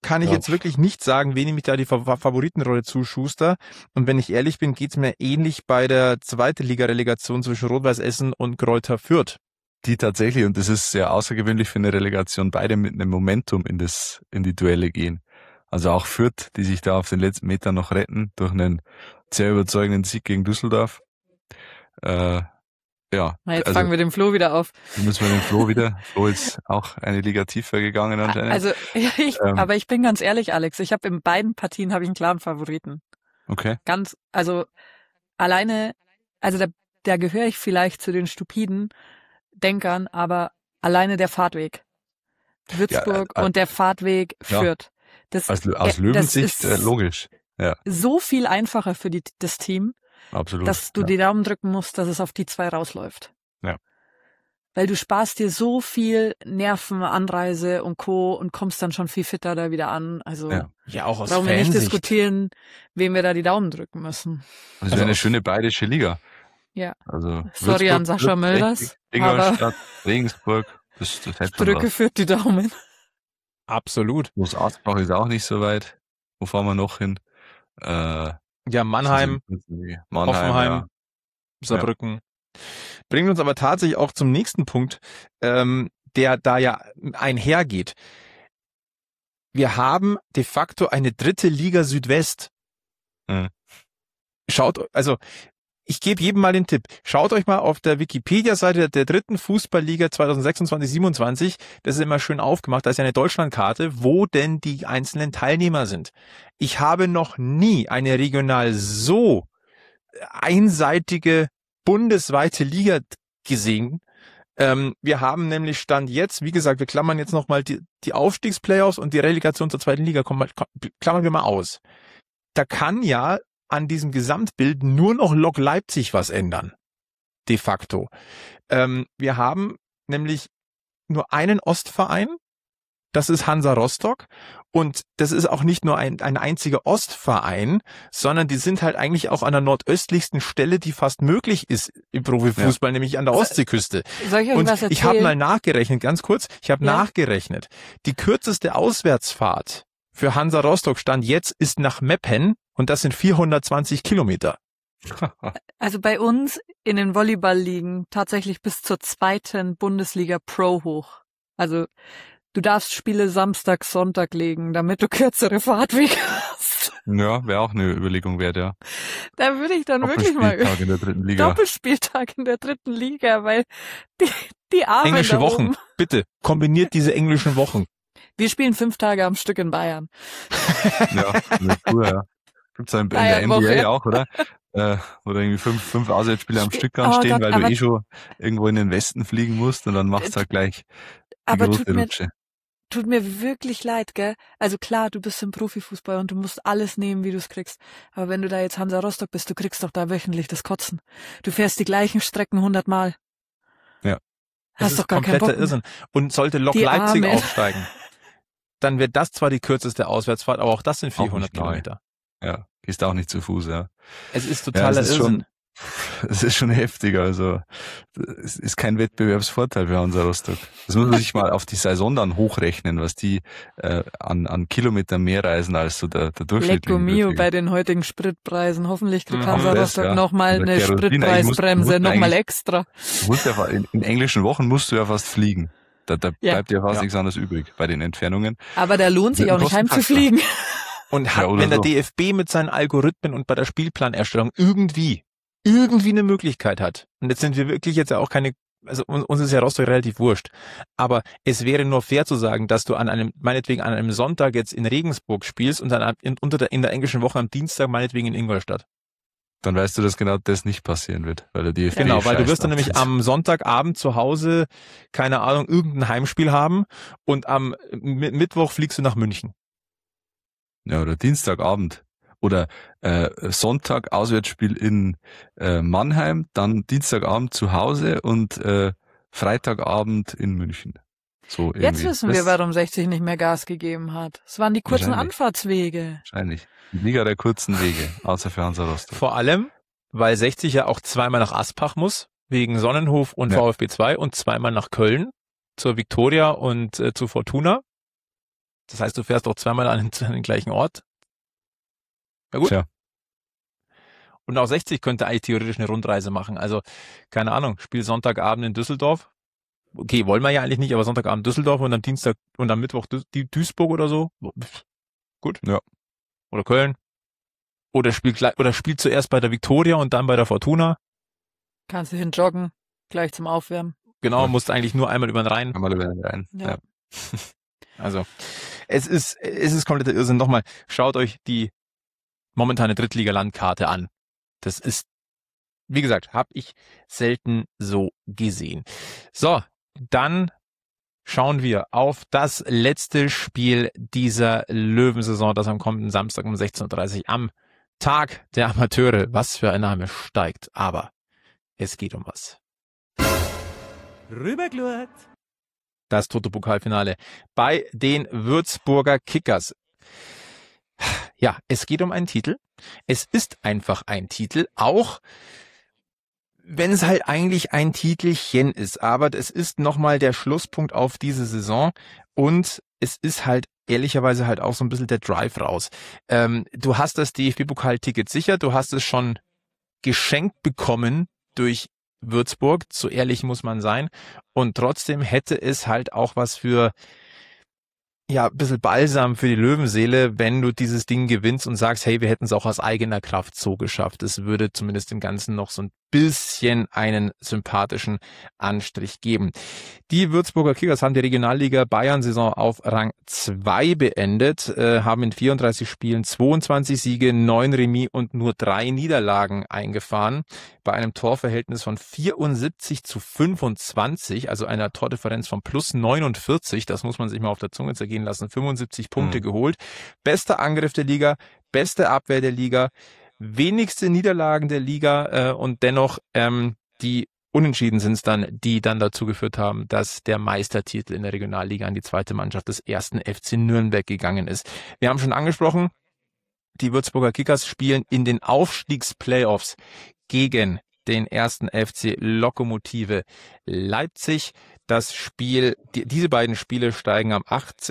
kann ich jetzt wirklich nicht sagen, wen ich da die Favoritenrolle zuschuster. Und wenn ich ehrlich bin, geht's mir ähnlich bei der zweiten Liga-Relegation zwischen Rot-Weiß Essen und Greuther Fürth. Die tatsächlich, und das ist sehr außergewöhnlich für eine Relegation, beide mit einem Momentum in die Duelle gehen. Also auch Fürth, die sich da auf den letzten Metern noch retten durch einen sehr überzeugenden Sieg gegen Düsseldorf. Ja. Jetzt fangen wir den Flo wieder auf. Müssen wir den Flo wieder. Flo ist auch eine Liga tiefer gegangen anscheinend. Also, aber ich bin ganz ehrlich, Alex, ich habe in beiden Partien einen klaren Favoriten. Okay. Alleine, also da gehöre ich vielleicht zu den stupiden Denkern, aber alleine der Fahrtweg. Würzburg und der Fahrtweg Fürth. Das, aus Löwensicht logisch. Ja. So viel einfacher für das Team. Absolut. Dass du die Daumen drücken musst, dass es auf die 2 rausläuft. Ja. Weil du sparst dir so viel Nerven, Anreise und Co. und kommst dann schon viel fitter da wieder an. Also ja, auch aus brauchen wir nicht Fansicht diskutieren, wem wir da die Daumen drücken müssen. Das wäre eine schöne bayerische Liga. Ja. Also sorry an Sascha Mölders. Ingolstadt, Regensburg, das hätte schon Brücke führt die Daumen. Absolut. Groß Asbach ist auch nicht so weit. Wo fahren wir noch hin? Ja, Mannheim, Hoffenheim, Saarbrücken. Bringt uns aber tatsächlich auch zum nächsten Punkt, der da ja einhergeht. Wir haben de facto eine dritte Liga Südwest. Ich gebe jedem mal den Tipp. Schaut euch mal auf der Wikipedia-Seite der dritten Fußballliga 2026/27. Das ist immer schön aufgemacht. Da ist ja eine Deutschlandkarte, wo denn die einzelnen Teilnehmer sind. Ich habe noch nie eine regional so einseitige bundesweite Liga gesehen. Wir haben nämlich Stand jetzt, wie gesagt, wir klammern jetzt nochmal die Aufstiegsplayoffs und die Relegation zur zweiten Liga, klammern wir mal aus. Da kann ja an diesem Gesamtbild nur noch Lok Leipzig was ändern. De facto. Wir haben nämlich nur einen Ostverein, das ist Hansa Rostock, und das ist auch nicht nur ein einziger Ostverein, sondern die sind halt eigentlich auch an der nordöstlichsten Stelle, die fast möglich ist im Profifußball, nämlich an der Ostseeküste. Soll ich euch was erzählen? Ich habe mal nachgerechnet, ganz kurz, nachgerechnet. Die kürzeste Auswärtsfahrt für Hansa Rostock Stand jetzt ist nach Meppen, und das sind 420 Kilometer. Also bei uns in den Volleyball-Ligen tatsächlich bis zur 2. Bundesliga Pro hoch. Also du darfst Spiele Samstag, Sonntag legen, damit du kürzere Fahrtwege hast. Ja, wäre auch eine Überlegung wert, ja. Da würde ich dann wirklich mal Doppelspieltag in der dritten Liga. Doppelspieltag in der dritten Liga, weil die Armen englische da Wochen, oben. bitte, kombiniert diese englischen Wochen. Wir spielen 5 Tage am Stück in Bayern. Ja, cool, ja. Gibt's ja in der NBA auch, oder? Wo du irgendwie 5 Auswärtsspiele am Stück anstehen, weil du schon irgendwo in den Westen fliegen musst, und dann machst du halt gleich die große Rutsche. Tut mir wirklich leid, gell? Also klar, du bist im Profifußball und du musst alles nehmen, wie du es kriegst. Aber wenn du da jetzt Hansa Rostock bist, du kriegst doch da wöchentlich das Kotzen. Du fährst die gleichen Strecken 100 Mal. Ja. Hast doch gar keinen Bock. Irrsinn. Und sollte Lok Leipzig aufsteigen, dann wird das zwar die kürzeste Auswärtsfahrt, aber auch das sind 400 Kilometer. Ja, gehst auch nicht zu Fuß, ja. Es ist totaler Irrsinn. Es ist schon heftiger, also es ist kein Wettbewerbsvorteil für Hansa Rostock. Das muss man sich mal auf die Saison dann hochrechnen, was die an Kilometern mehr reisen als so der durchschnittliche. Lecco mio bei den heutigen Spritpreisen. Hoffentlich kriegt Hansa Rostock nochmal eine Spritpreisbremse, nochmal extra. Du musst ja, in englischen Wochen musst du ja fast fliegen. Da bleibt ja fast nichts anderes übrig bei den Entfernungen. Aber da lohnt sich auch nicht heimzufliegen. Und wenn der DFB mit seinen Algorithmen und bei der Spielplanerstellung irgendwie eine Möglichkeit hat. Und jetzt sind wir wirklich jetzt ja auch keine, also uns ist ja Rostock relativ wurscht. Aber es wäre nur fair zu sagen, dass du meinetwegen an einem Sonntag jetzt in Regensburg spielst und dann in der englischen Woche am Dienstag meinetwegen in Ingolstadt. Dann weißt du, dass genau das nicht passieren wird, weil der DFB Genau, weil du wirst dann nämlich am Sonntagabend zu Hause, keine Ahnung, irgendein Heimspiel haben und am Mittwoch fliegst du nach München. Ja, oder Dienstagabend. Oder Sonntag Auswärtsspiel in Mannheim, dann Dienstagabend zu Hause und Freitagabend in München. So irgendwie. Jetzt wissen wir, warum 60 nicht mehr Gas gegeben hat. Es waren die kurzen Anfahrtswege. Wahrscheinlich. Die Liga der kurzen Wege, außer für Hansa Rostock. Vor allem, weil 60 ja auch zweimal nach Aspach muss, wegen Sonnenhof und VfB 2 und zweimal nach Köln, zur Viktoria und zu Fortuna. Das heißt, du fährst auch zweimal an den gleichen Ort. Ja gut. Tja. Und auch 60 könnte eigentlich theoretisch eine Rundreise machen. Also, keine Ahnung, Spiel Sonntagabend in Düsseldorf. Okay, wollen wir ja eigentlich nicht, aber Sonntagabend Düsseldorf und am Dienstag und am Mittwoch Duisburg oder so. Gut. Ja. Oder Köln. Oder spielt zuerst bei der Viktoria und dann bei der Fortuna. Kannst du hinjoggen, gleich zum Aufwärmen. Genau, Ja. musst eigentlich nur einmal über den Rhein. Einmal über den Rhein. Ja. Also, es ist kompletter Irrsinn. Nochmal, schaut euch die momentane Drittliga-Landkarte an. Das ist, wie gesagt, habe ich selten so gesehen. So, dann schauen wir auf das letzte Spiel dieser Löwensaison, das am kommenden Samstag um 16:30 Uhr am Tag der Amateure. Was für ein Name steigt, aber es geht um was. Rüberglut. Das Toto-Pokalfinale bei den Würzburger Kickers. Ja, es geht um einen Titel. Es ist einfach ein Titel, auch wenn es halt eigentlich ein Titelchen ist. Aber es ist nochmal der Schlusspunkt auf diese Saison und es ist halt ehrlicherweise halt auch so ein bisschen der Drive raus. Du hast das DFB-Pokal-Ticket sicher, du hast es schon geschenkt bekommen durch Würzburg, so ehrlich muss man sein. Und trotzdem hätte es halt auch was für, ja, ein bisschen Balsam für die Löwenseele, wenn du dieses Ding gewinnst und sagst, hey, wir hätten es auch aus eigener Kraft so geschafft. Es würde zumindest dem Ganzen noch so ein bisschen einen sympathischen Anstrich geben. Die Würzburger Kickers haben die Regionalliga Bayern-Saison auf Rang 2 beendet, haben in 34 Spielen 22 Siege, 9 Remis und nur 3 Niederlagen eingefahren. Bei einem Torverhältnis von 74:25, also einer Tordifferenz von plus 49, das muss man sich mal auf der Zunge zergehen lassen, 75 Punkte geholt. Bester Angriff der Liga, beste Abwehr der Liga, wenigste Niederlagen der Liga und dennoch die Unentschieden sind es dann, die dann dazu geführt haben, dass der Meistertitel in der Regionalliga an die zweite Mannschaft des ersten FC Nürnberg gegangen ist. Wir haben schon angesprochen, die Würzburger Kickers spielen in den Aufstiegsplayoffs gegen den ersten FC Lokomotive Leipzig. Das Spiel, diese beiden Spiele steigen am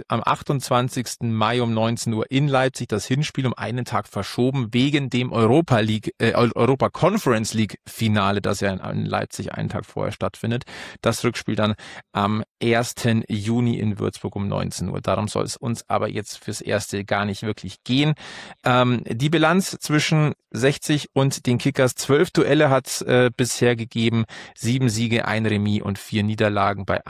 28. Mai um 19 Uhr in Leipzig. Das Hinspiel um einen Tag verschoben wegen dem Europa Conference League Finale, das ja in Leipzig einen Tag vorher stattfindet. Das Rückspiel dann am 1. Juni in Würzburg um 19 Uhr. Darum soll es uns aber jetzt fürs Erste gar nicht wirklich gehen. Die Bilanz zwischen 60 und den Kickers: 12 Duelle hat es bisher gegeben, 7 Siege, 1 Remis und 4 Niederlagen bei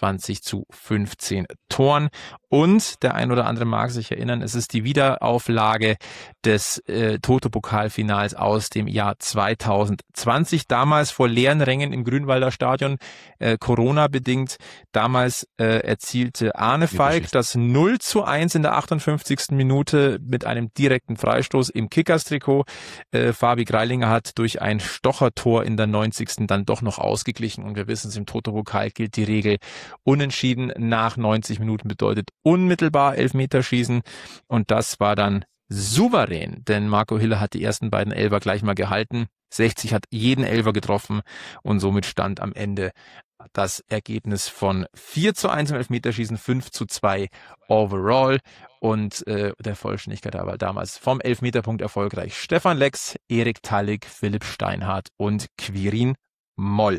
21:15 Toren. Und der ein oder andere mag sich erinnern, es ist die Wiederauflage des Toto-Pokalfinals aus dem Jahr 2020. Damals vor leeren Rängen im Grünwalder Stadion, Corona-bedingt. Damals erzielte Arne Falk das 0:1 in der 58. Minute mit einem direkten Freistoß im Kickers-Trikot. Fabi Greilinger hat durch ein Stochertor in der 90. dann doch noch ausgeglichen. Und wir wissen es, im Toto-Pokal gilt die Regel: Unentschieden nach 90 Minuten bedeutet unmittelbar Elfmeterschießen. Und das war dann souverän, denn Marco Hiller hat die ersten beiden Elfer gleich mal gehalten. 60 hat jeden Elfer getroffen und somit stand am Ende das Ergebnis von 4:1 im Elfmeterschießen, 5:2 overall. Und der Vollständigkeit aber damals vom Elfmeterpunkt erfolgreich Stefan Lex, Erik Tallig, Philipp Steinhardt und Quirin Moll.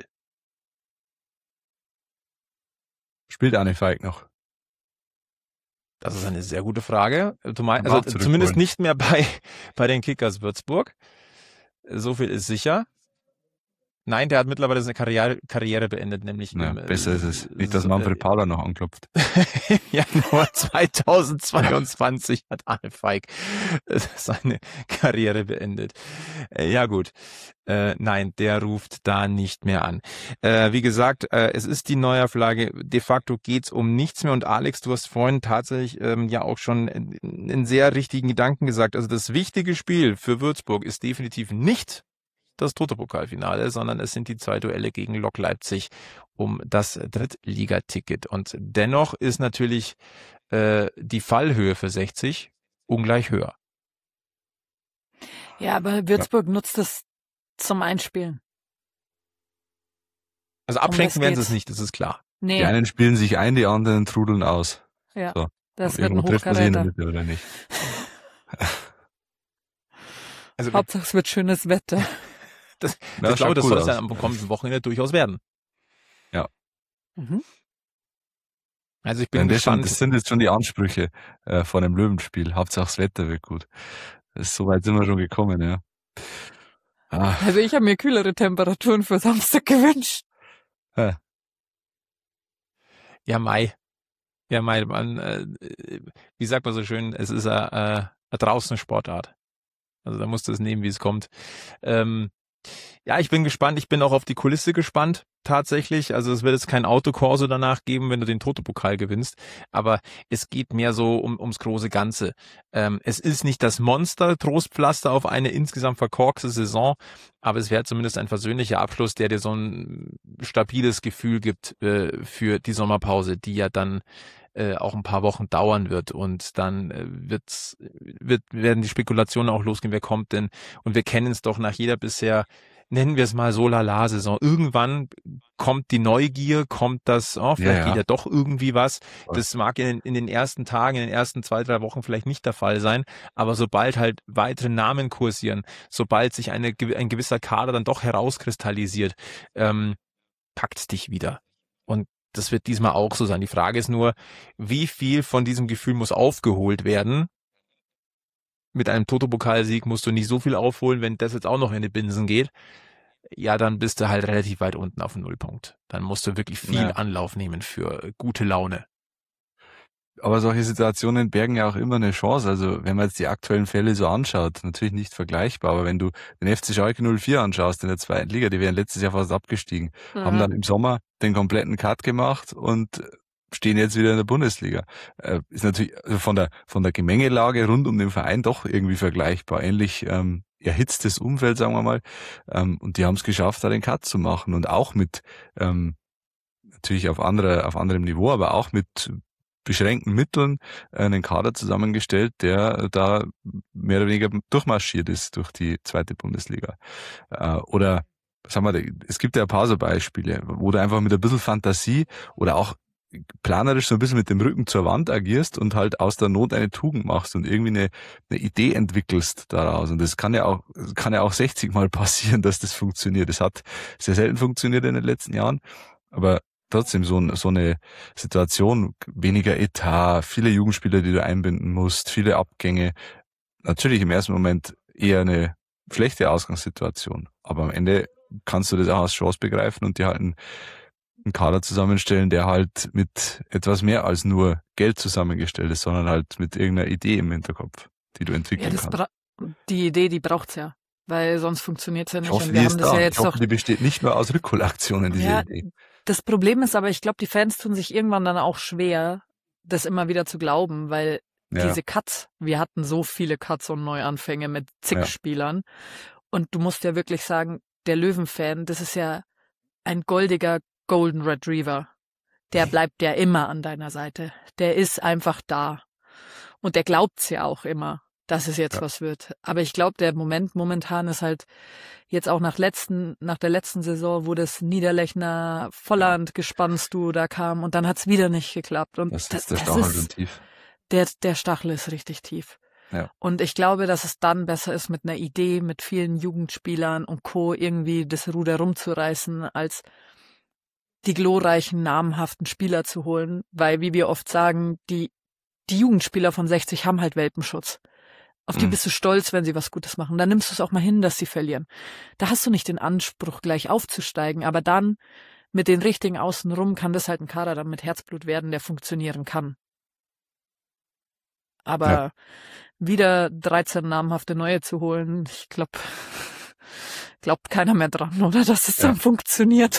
Spielt Arne Falk noch? Das ist eine sehr gute Frage. Also zurückholen. zumindest nicht mehr bei den Kickers Würzburg. So viel ist sicher. Nein, der hat mittlerweile seine Karriere beendet, nämlich besser ist es. Nicht, dass Manfred Paula noch anklopft. Im Januar 2022 hat Arne Falk seine Karriere beendet. Ja gut. Nein, der ruft da nicht mehr an. Wie gesagt, es ist die Neuauflage. De facto geht's um nichts mehr. Und Alex, du hast vorhin tatsächlich ja auch schon einen sehr richtigen Gedanken gesagt. Also das wichtige Spiel für Würzburg ist definitiv nicht das Toto-Pokalfinale, sondern es sind die 2 Duelle gegen Lok Leipzig um das Drittligaticket. Und dennoch ist natürlich die Fallhöhe für 60 ungleich höher. Ja, aber Würzburg nutzt es zum Einspielen. Also abschenken werden sie geht's. es nicht, das ist klar. Nee. Die einen spielen sich ein, die anderen trudeln aus. Ja. So. Das wird ein Irgendwo trifft man sich in der Hochkaräter. Mitte, oder nicht? Also Hauptsache es wird schönes Wetter. das, Na, ich glaube, schaut das gut soll es aus. ja am kommenden Wochenende durchaus werden. Mhm. Also ich bin Das gespannt. sind jetzt schon die Ansprüche vor dem Löwenspiel. Hauptsache das Wetter wird gut. So weit sind wir schon gekommen, ja. Ah, Also ich habe mir kühlere Temperaturen für Samstag gewünscht. Ja, Mai. Ja, Mai, wie sagt man so schön, es ist eine draußen Sportart. Also da musst du es nehmen, wie es kommt. Ja, ich bin gespannt. Ich bin auch auf die Kulisse gespannt, tatsächlich. Also es wird jetzt kein Autokorso danach geben, wenn du den Toto-Pokal gewinnst. Aber es geht mehr so ums große Ganze. Es ist nicht das Monster-Trostpflaster auf eine insgesamt verkorkste Saison, aber es wäre zumindest ein versöhnlicher Abschluss, der dir so ein stabiles Gefühl gibt für die Sommerpause, die ja dann auch ein paar Wochen dauern wird. Und dann werden die Spekulationen auch losgehen, wer kommt denn. Und wir kennen es doch nach jeder bisher, nennen wir es mal so Lala-Saison. Irgendwann kommt die Neugier, kommt das, vielleicht geht ja doch irgendwie was. Das mag in den ersten Tagen, in den ersten 2-3 Wochen vielleicht nicht der Fall sein. Aber sobald halt weitere Namen kursieren, sobald sich ein gewisser Kader dann doch herauskristallisiert, packt's dich wieder. Und das wird diesmal auch so sein. Die Frage ist nur, wie viel von diesem Gefühl muss aufgeholt werden? Mit einem Toto-Pokalsieg musst du nicht so viel aufholen, wenn das jetzt auch noch in die Binsen geht. Ja, dann bist du halt relativ weit unten auf dem Nullpunkt. Dann musst du wirklich viel Anlauf nehmen für gute Laune. Aber solche Situationen bergen ja auch immer eine Chance. Also wenn man jetzt die aktuellen Fälle so anschaut, natürlich nicht vergleichbar, aber wenn du den FC Schalke 04 anschaust in der 2. Liga, die wären letztes Jahr fast abgestiegen, haben dann im Sommer den kompletten Cut gemacht und stehen jetzt wieder in der Bundesliga. Ist natürlich also von der Gemengelage rund um den Verein doch irgendwie vergleichbar. Ähnlich erhitztes Umfeld, sagen wir mal. Und die haben es geschafft, da den Cut zu machen. Und auch mit natürlich auf anderem Niveau, aber auch mit beschränkten Mitteln einen Kader zusammengestellt, der da mehr oder weniger durchmarschiert ist durch die 2. Bundesliga. Oder sagen wir, es gibt ja ein paar so Beispiele, wo du einfach mit ein bisschen Fantasie oder auch planerisch so ein bisschen mit dem Rücken zur Wand agierst und halt aus der Not eine Tugend machst und irgendwie eine Idee entwickelst daraus. Und das kann ja auch 60 Mal passieren, dass das funktioniert. Das hat sehr selten funktioniert in den letzten Jahren, aber trotzdem so eine Situation, weniger Etat, viele Jugendspieler, die du einbinden musst, viele Abgänge. Natürlich im ersten Moment eher eine schlechte Ausgangssituation. Aber am Ende kannst du das auch als Chance begreifen und dir halt einen Kader zusammenstellen, der halt mit etwas mehr als nur Geld zusammengestellt ist, sondern halt mit irgendeiner Idee im Hinterkopf, die du entwickeln kannst. Die Idee, die braucht's ja. Weil sonst funktioniert's ja nicht. Ich hoffe, und wir haben das ja jetzt die besteht nicht nur aus Rückholaktionen, diese Idee. Das Problem ist aber, ich glaube, die Fans tun sich irgendwann dann auch schwer, das immer wieder zu glauben, weil diese Cuts, wir hatten so viele Cuts und Neuanfänge mit zig Spielern. Und du musst ja wirklich sagen, der Löwen-Fan, das ist ja ein goldiger Golden Retriever. Der bleibt ja immer an deiner Seite. Der ist einfach da. Und der glaubt's ja auch immer, dass es jetzt was wird. Aber ich glaube, der Moment momentan ist halt jetzt auch nach der letzten Saison, wo das Niederlechner Volland Gespanns da kam und dann hat's wieder nicht geklappt. Und das ist der Stachel so tief. Der Stachel ist richtig tief. Ja. Und ich glaube, dass es dann besser ist, mit einer Idee, mit vielen Jugendspielern und Co. irgendwie das Ruder rumzureißen, als die glorreichen, namhaften Spieler zu holen. Weil, wie wir oft sagen, die Jugendspieler von 60 haben halt Welpenschutz. Auf die bist du stolz, wenn sie was Gutes machen. Dann nimmst du es auch mal hin, dass sie verlieren. Da hast du nicht den Anspruch, gleich aufzusteigen. Aber dann, mit den richtigen Außenrum, kann das halt ein Kader dann mit Herzblut werden, der funktionieren kann. Aber wieder 13 namhafte Neue zu holen, ich glaubt keiner mehr dran, oder? Dass es dann funktioniert.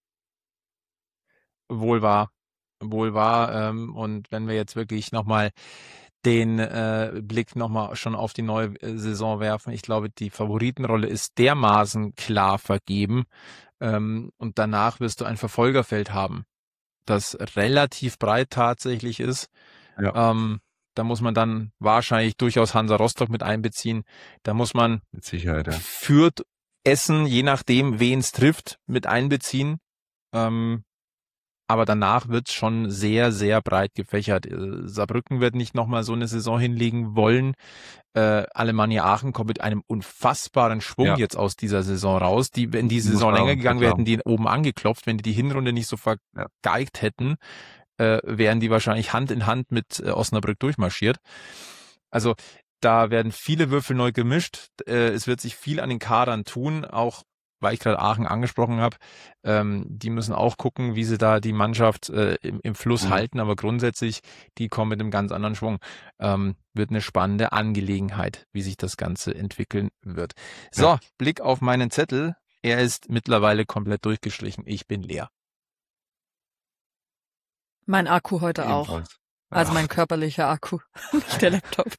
Wohl wahr. Und wenn wir jetzt wirklich nochmal den Blick nochmal schon auf die neue Saison werfen, ich glaube, die Favoritenrolle ist dermaßen klar vergeben. Und danach wirst du ein Verfolgerfeld haben, das relativ breit tatsächlich ist. Ja. Da muss man dann wahrscheinlich durchaus Hansa Rostock mit einbeziehen. Da muss man Mit Sicherheit, Fürth, Essen, je nachdem, wen es trifft, mit einbeziehen. Aber danach wird's schon sehr, sehr breit gefächert. Saarbrücken wird nicht nochmal so eine Saison hinlegen wollen. Alemannia Aachen kommt mit einem unfassbaren Schwung jetzt aus dieser Saison raus. Wenn die Saison länger gegangen wäre, hätten die oben angeklopft. Wenn die Hinrunde nicht so vergeigt hätten, wären die wahrscheinlich Hand in Hand mit Osnabrück durchmarschiert. Also da werden viele Würfel neu gemischt. Es wird sich viel an den Kadern tun, auch weil ich gerade Aachen angesprochen habe. Die müssen auch gucken, wie sie da die Mannschaft im Fluss halten, aber grundsätzlich, die kommen mit einem ganz anderen Schwung. Wird eine spannende Angelegenheit, wie sich das Ganze entwickeln wird. So, Blick auf meinen Zettel. Er ist mittlerweile komplett durchgestrichen. Ich bin leer. Mein Akku heute auch. Also mein körperlicher Akku, nicht der Laptop.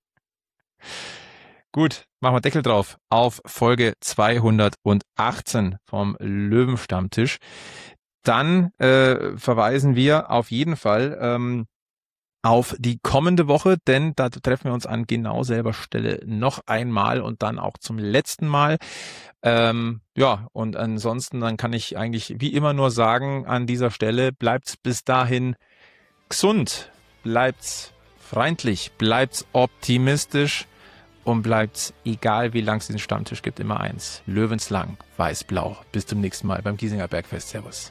Gut, machen wir Deckel drauf auf Folge 218 vom Löwenstammtisch. Dann verweisen wir auf jeden Fall auf die kommende Woche, denn da treffen wir uns an genau selber Stelle noch einmal und dann auch zum letzten Mal. Und ansonsten, dann kann ich eigentlich wie immer nur sagen, an dieser Stelle bleibt's bis dahin gesund, bleibt's freundlich, bleibt's optimistisch und bleibt's, egal wie lang es diesen Stammtisch gibt, immer eins. Löwenslang, weiß-blau. Bis zum nächsten Mal beim Giesinger Bergfest. Servus.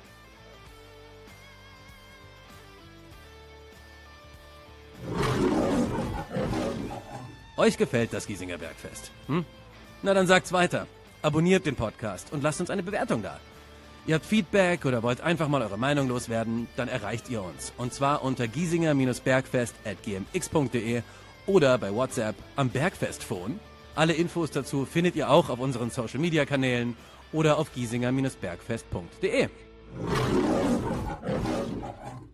Euch gefällt das Giesinger Bergfest? Na dann sagt's weiter. Abonniert den Podcast und lasst uns eine Bewertung da. Ihr habt Feedback oder wollt einfach mal eure Meinung loswerden, dann erreicht ihr uns. Und zwar unter giesinger-bergfest@gmx.de oder bei WhatsApp am Bergfestphone. Alle Infos dazu findet ihr auch auf unseren Social-Media-Kanälen oder auf giesinger-bergfest.de.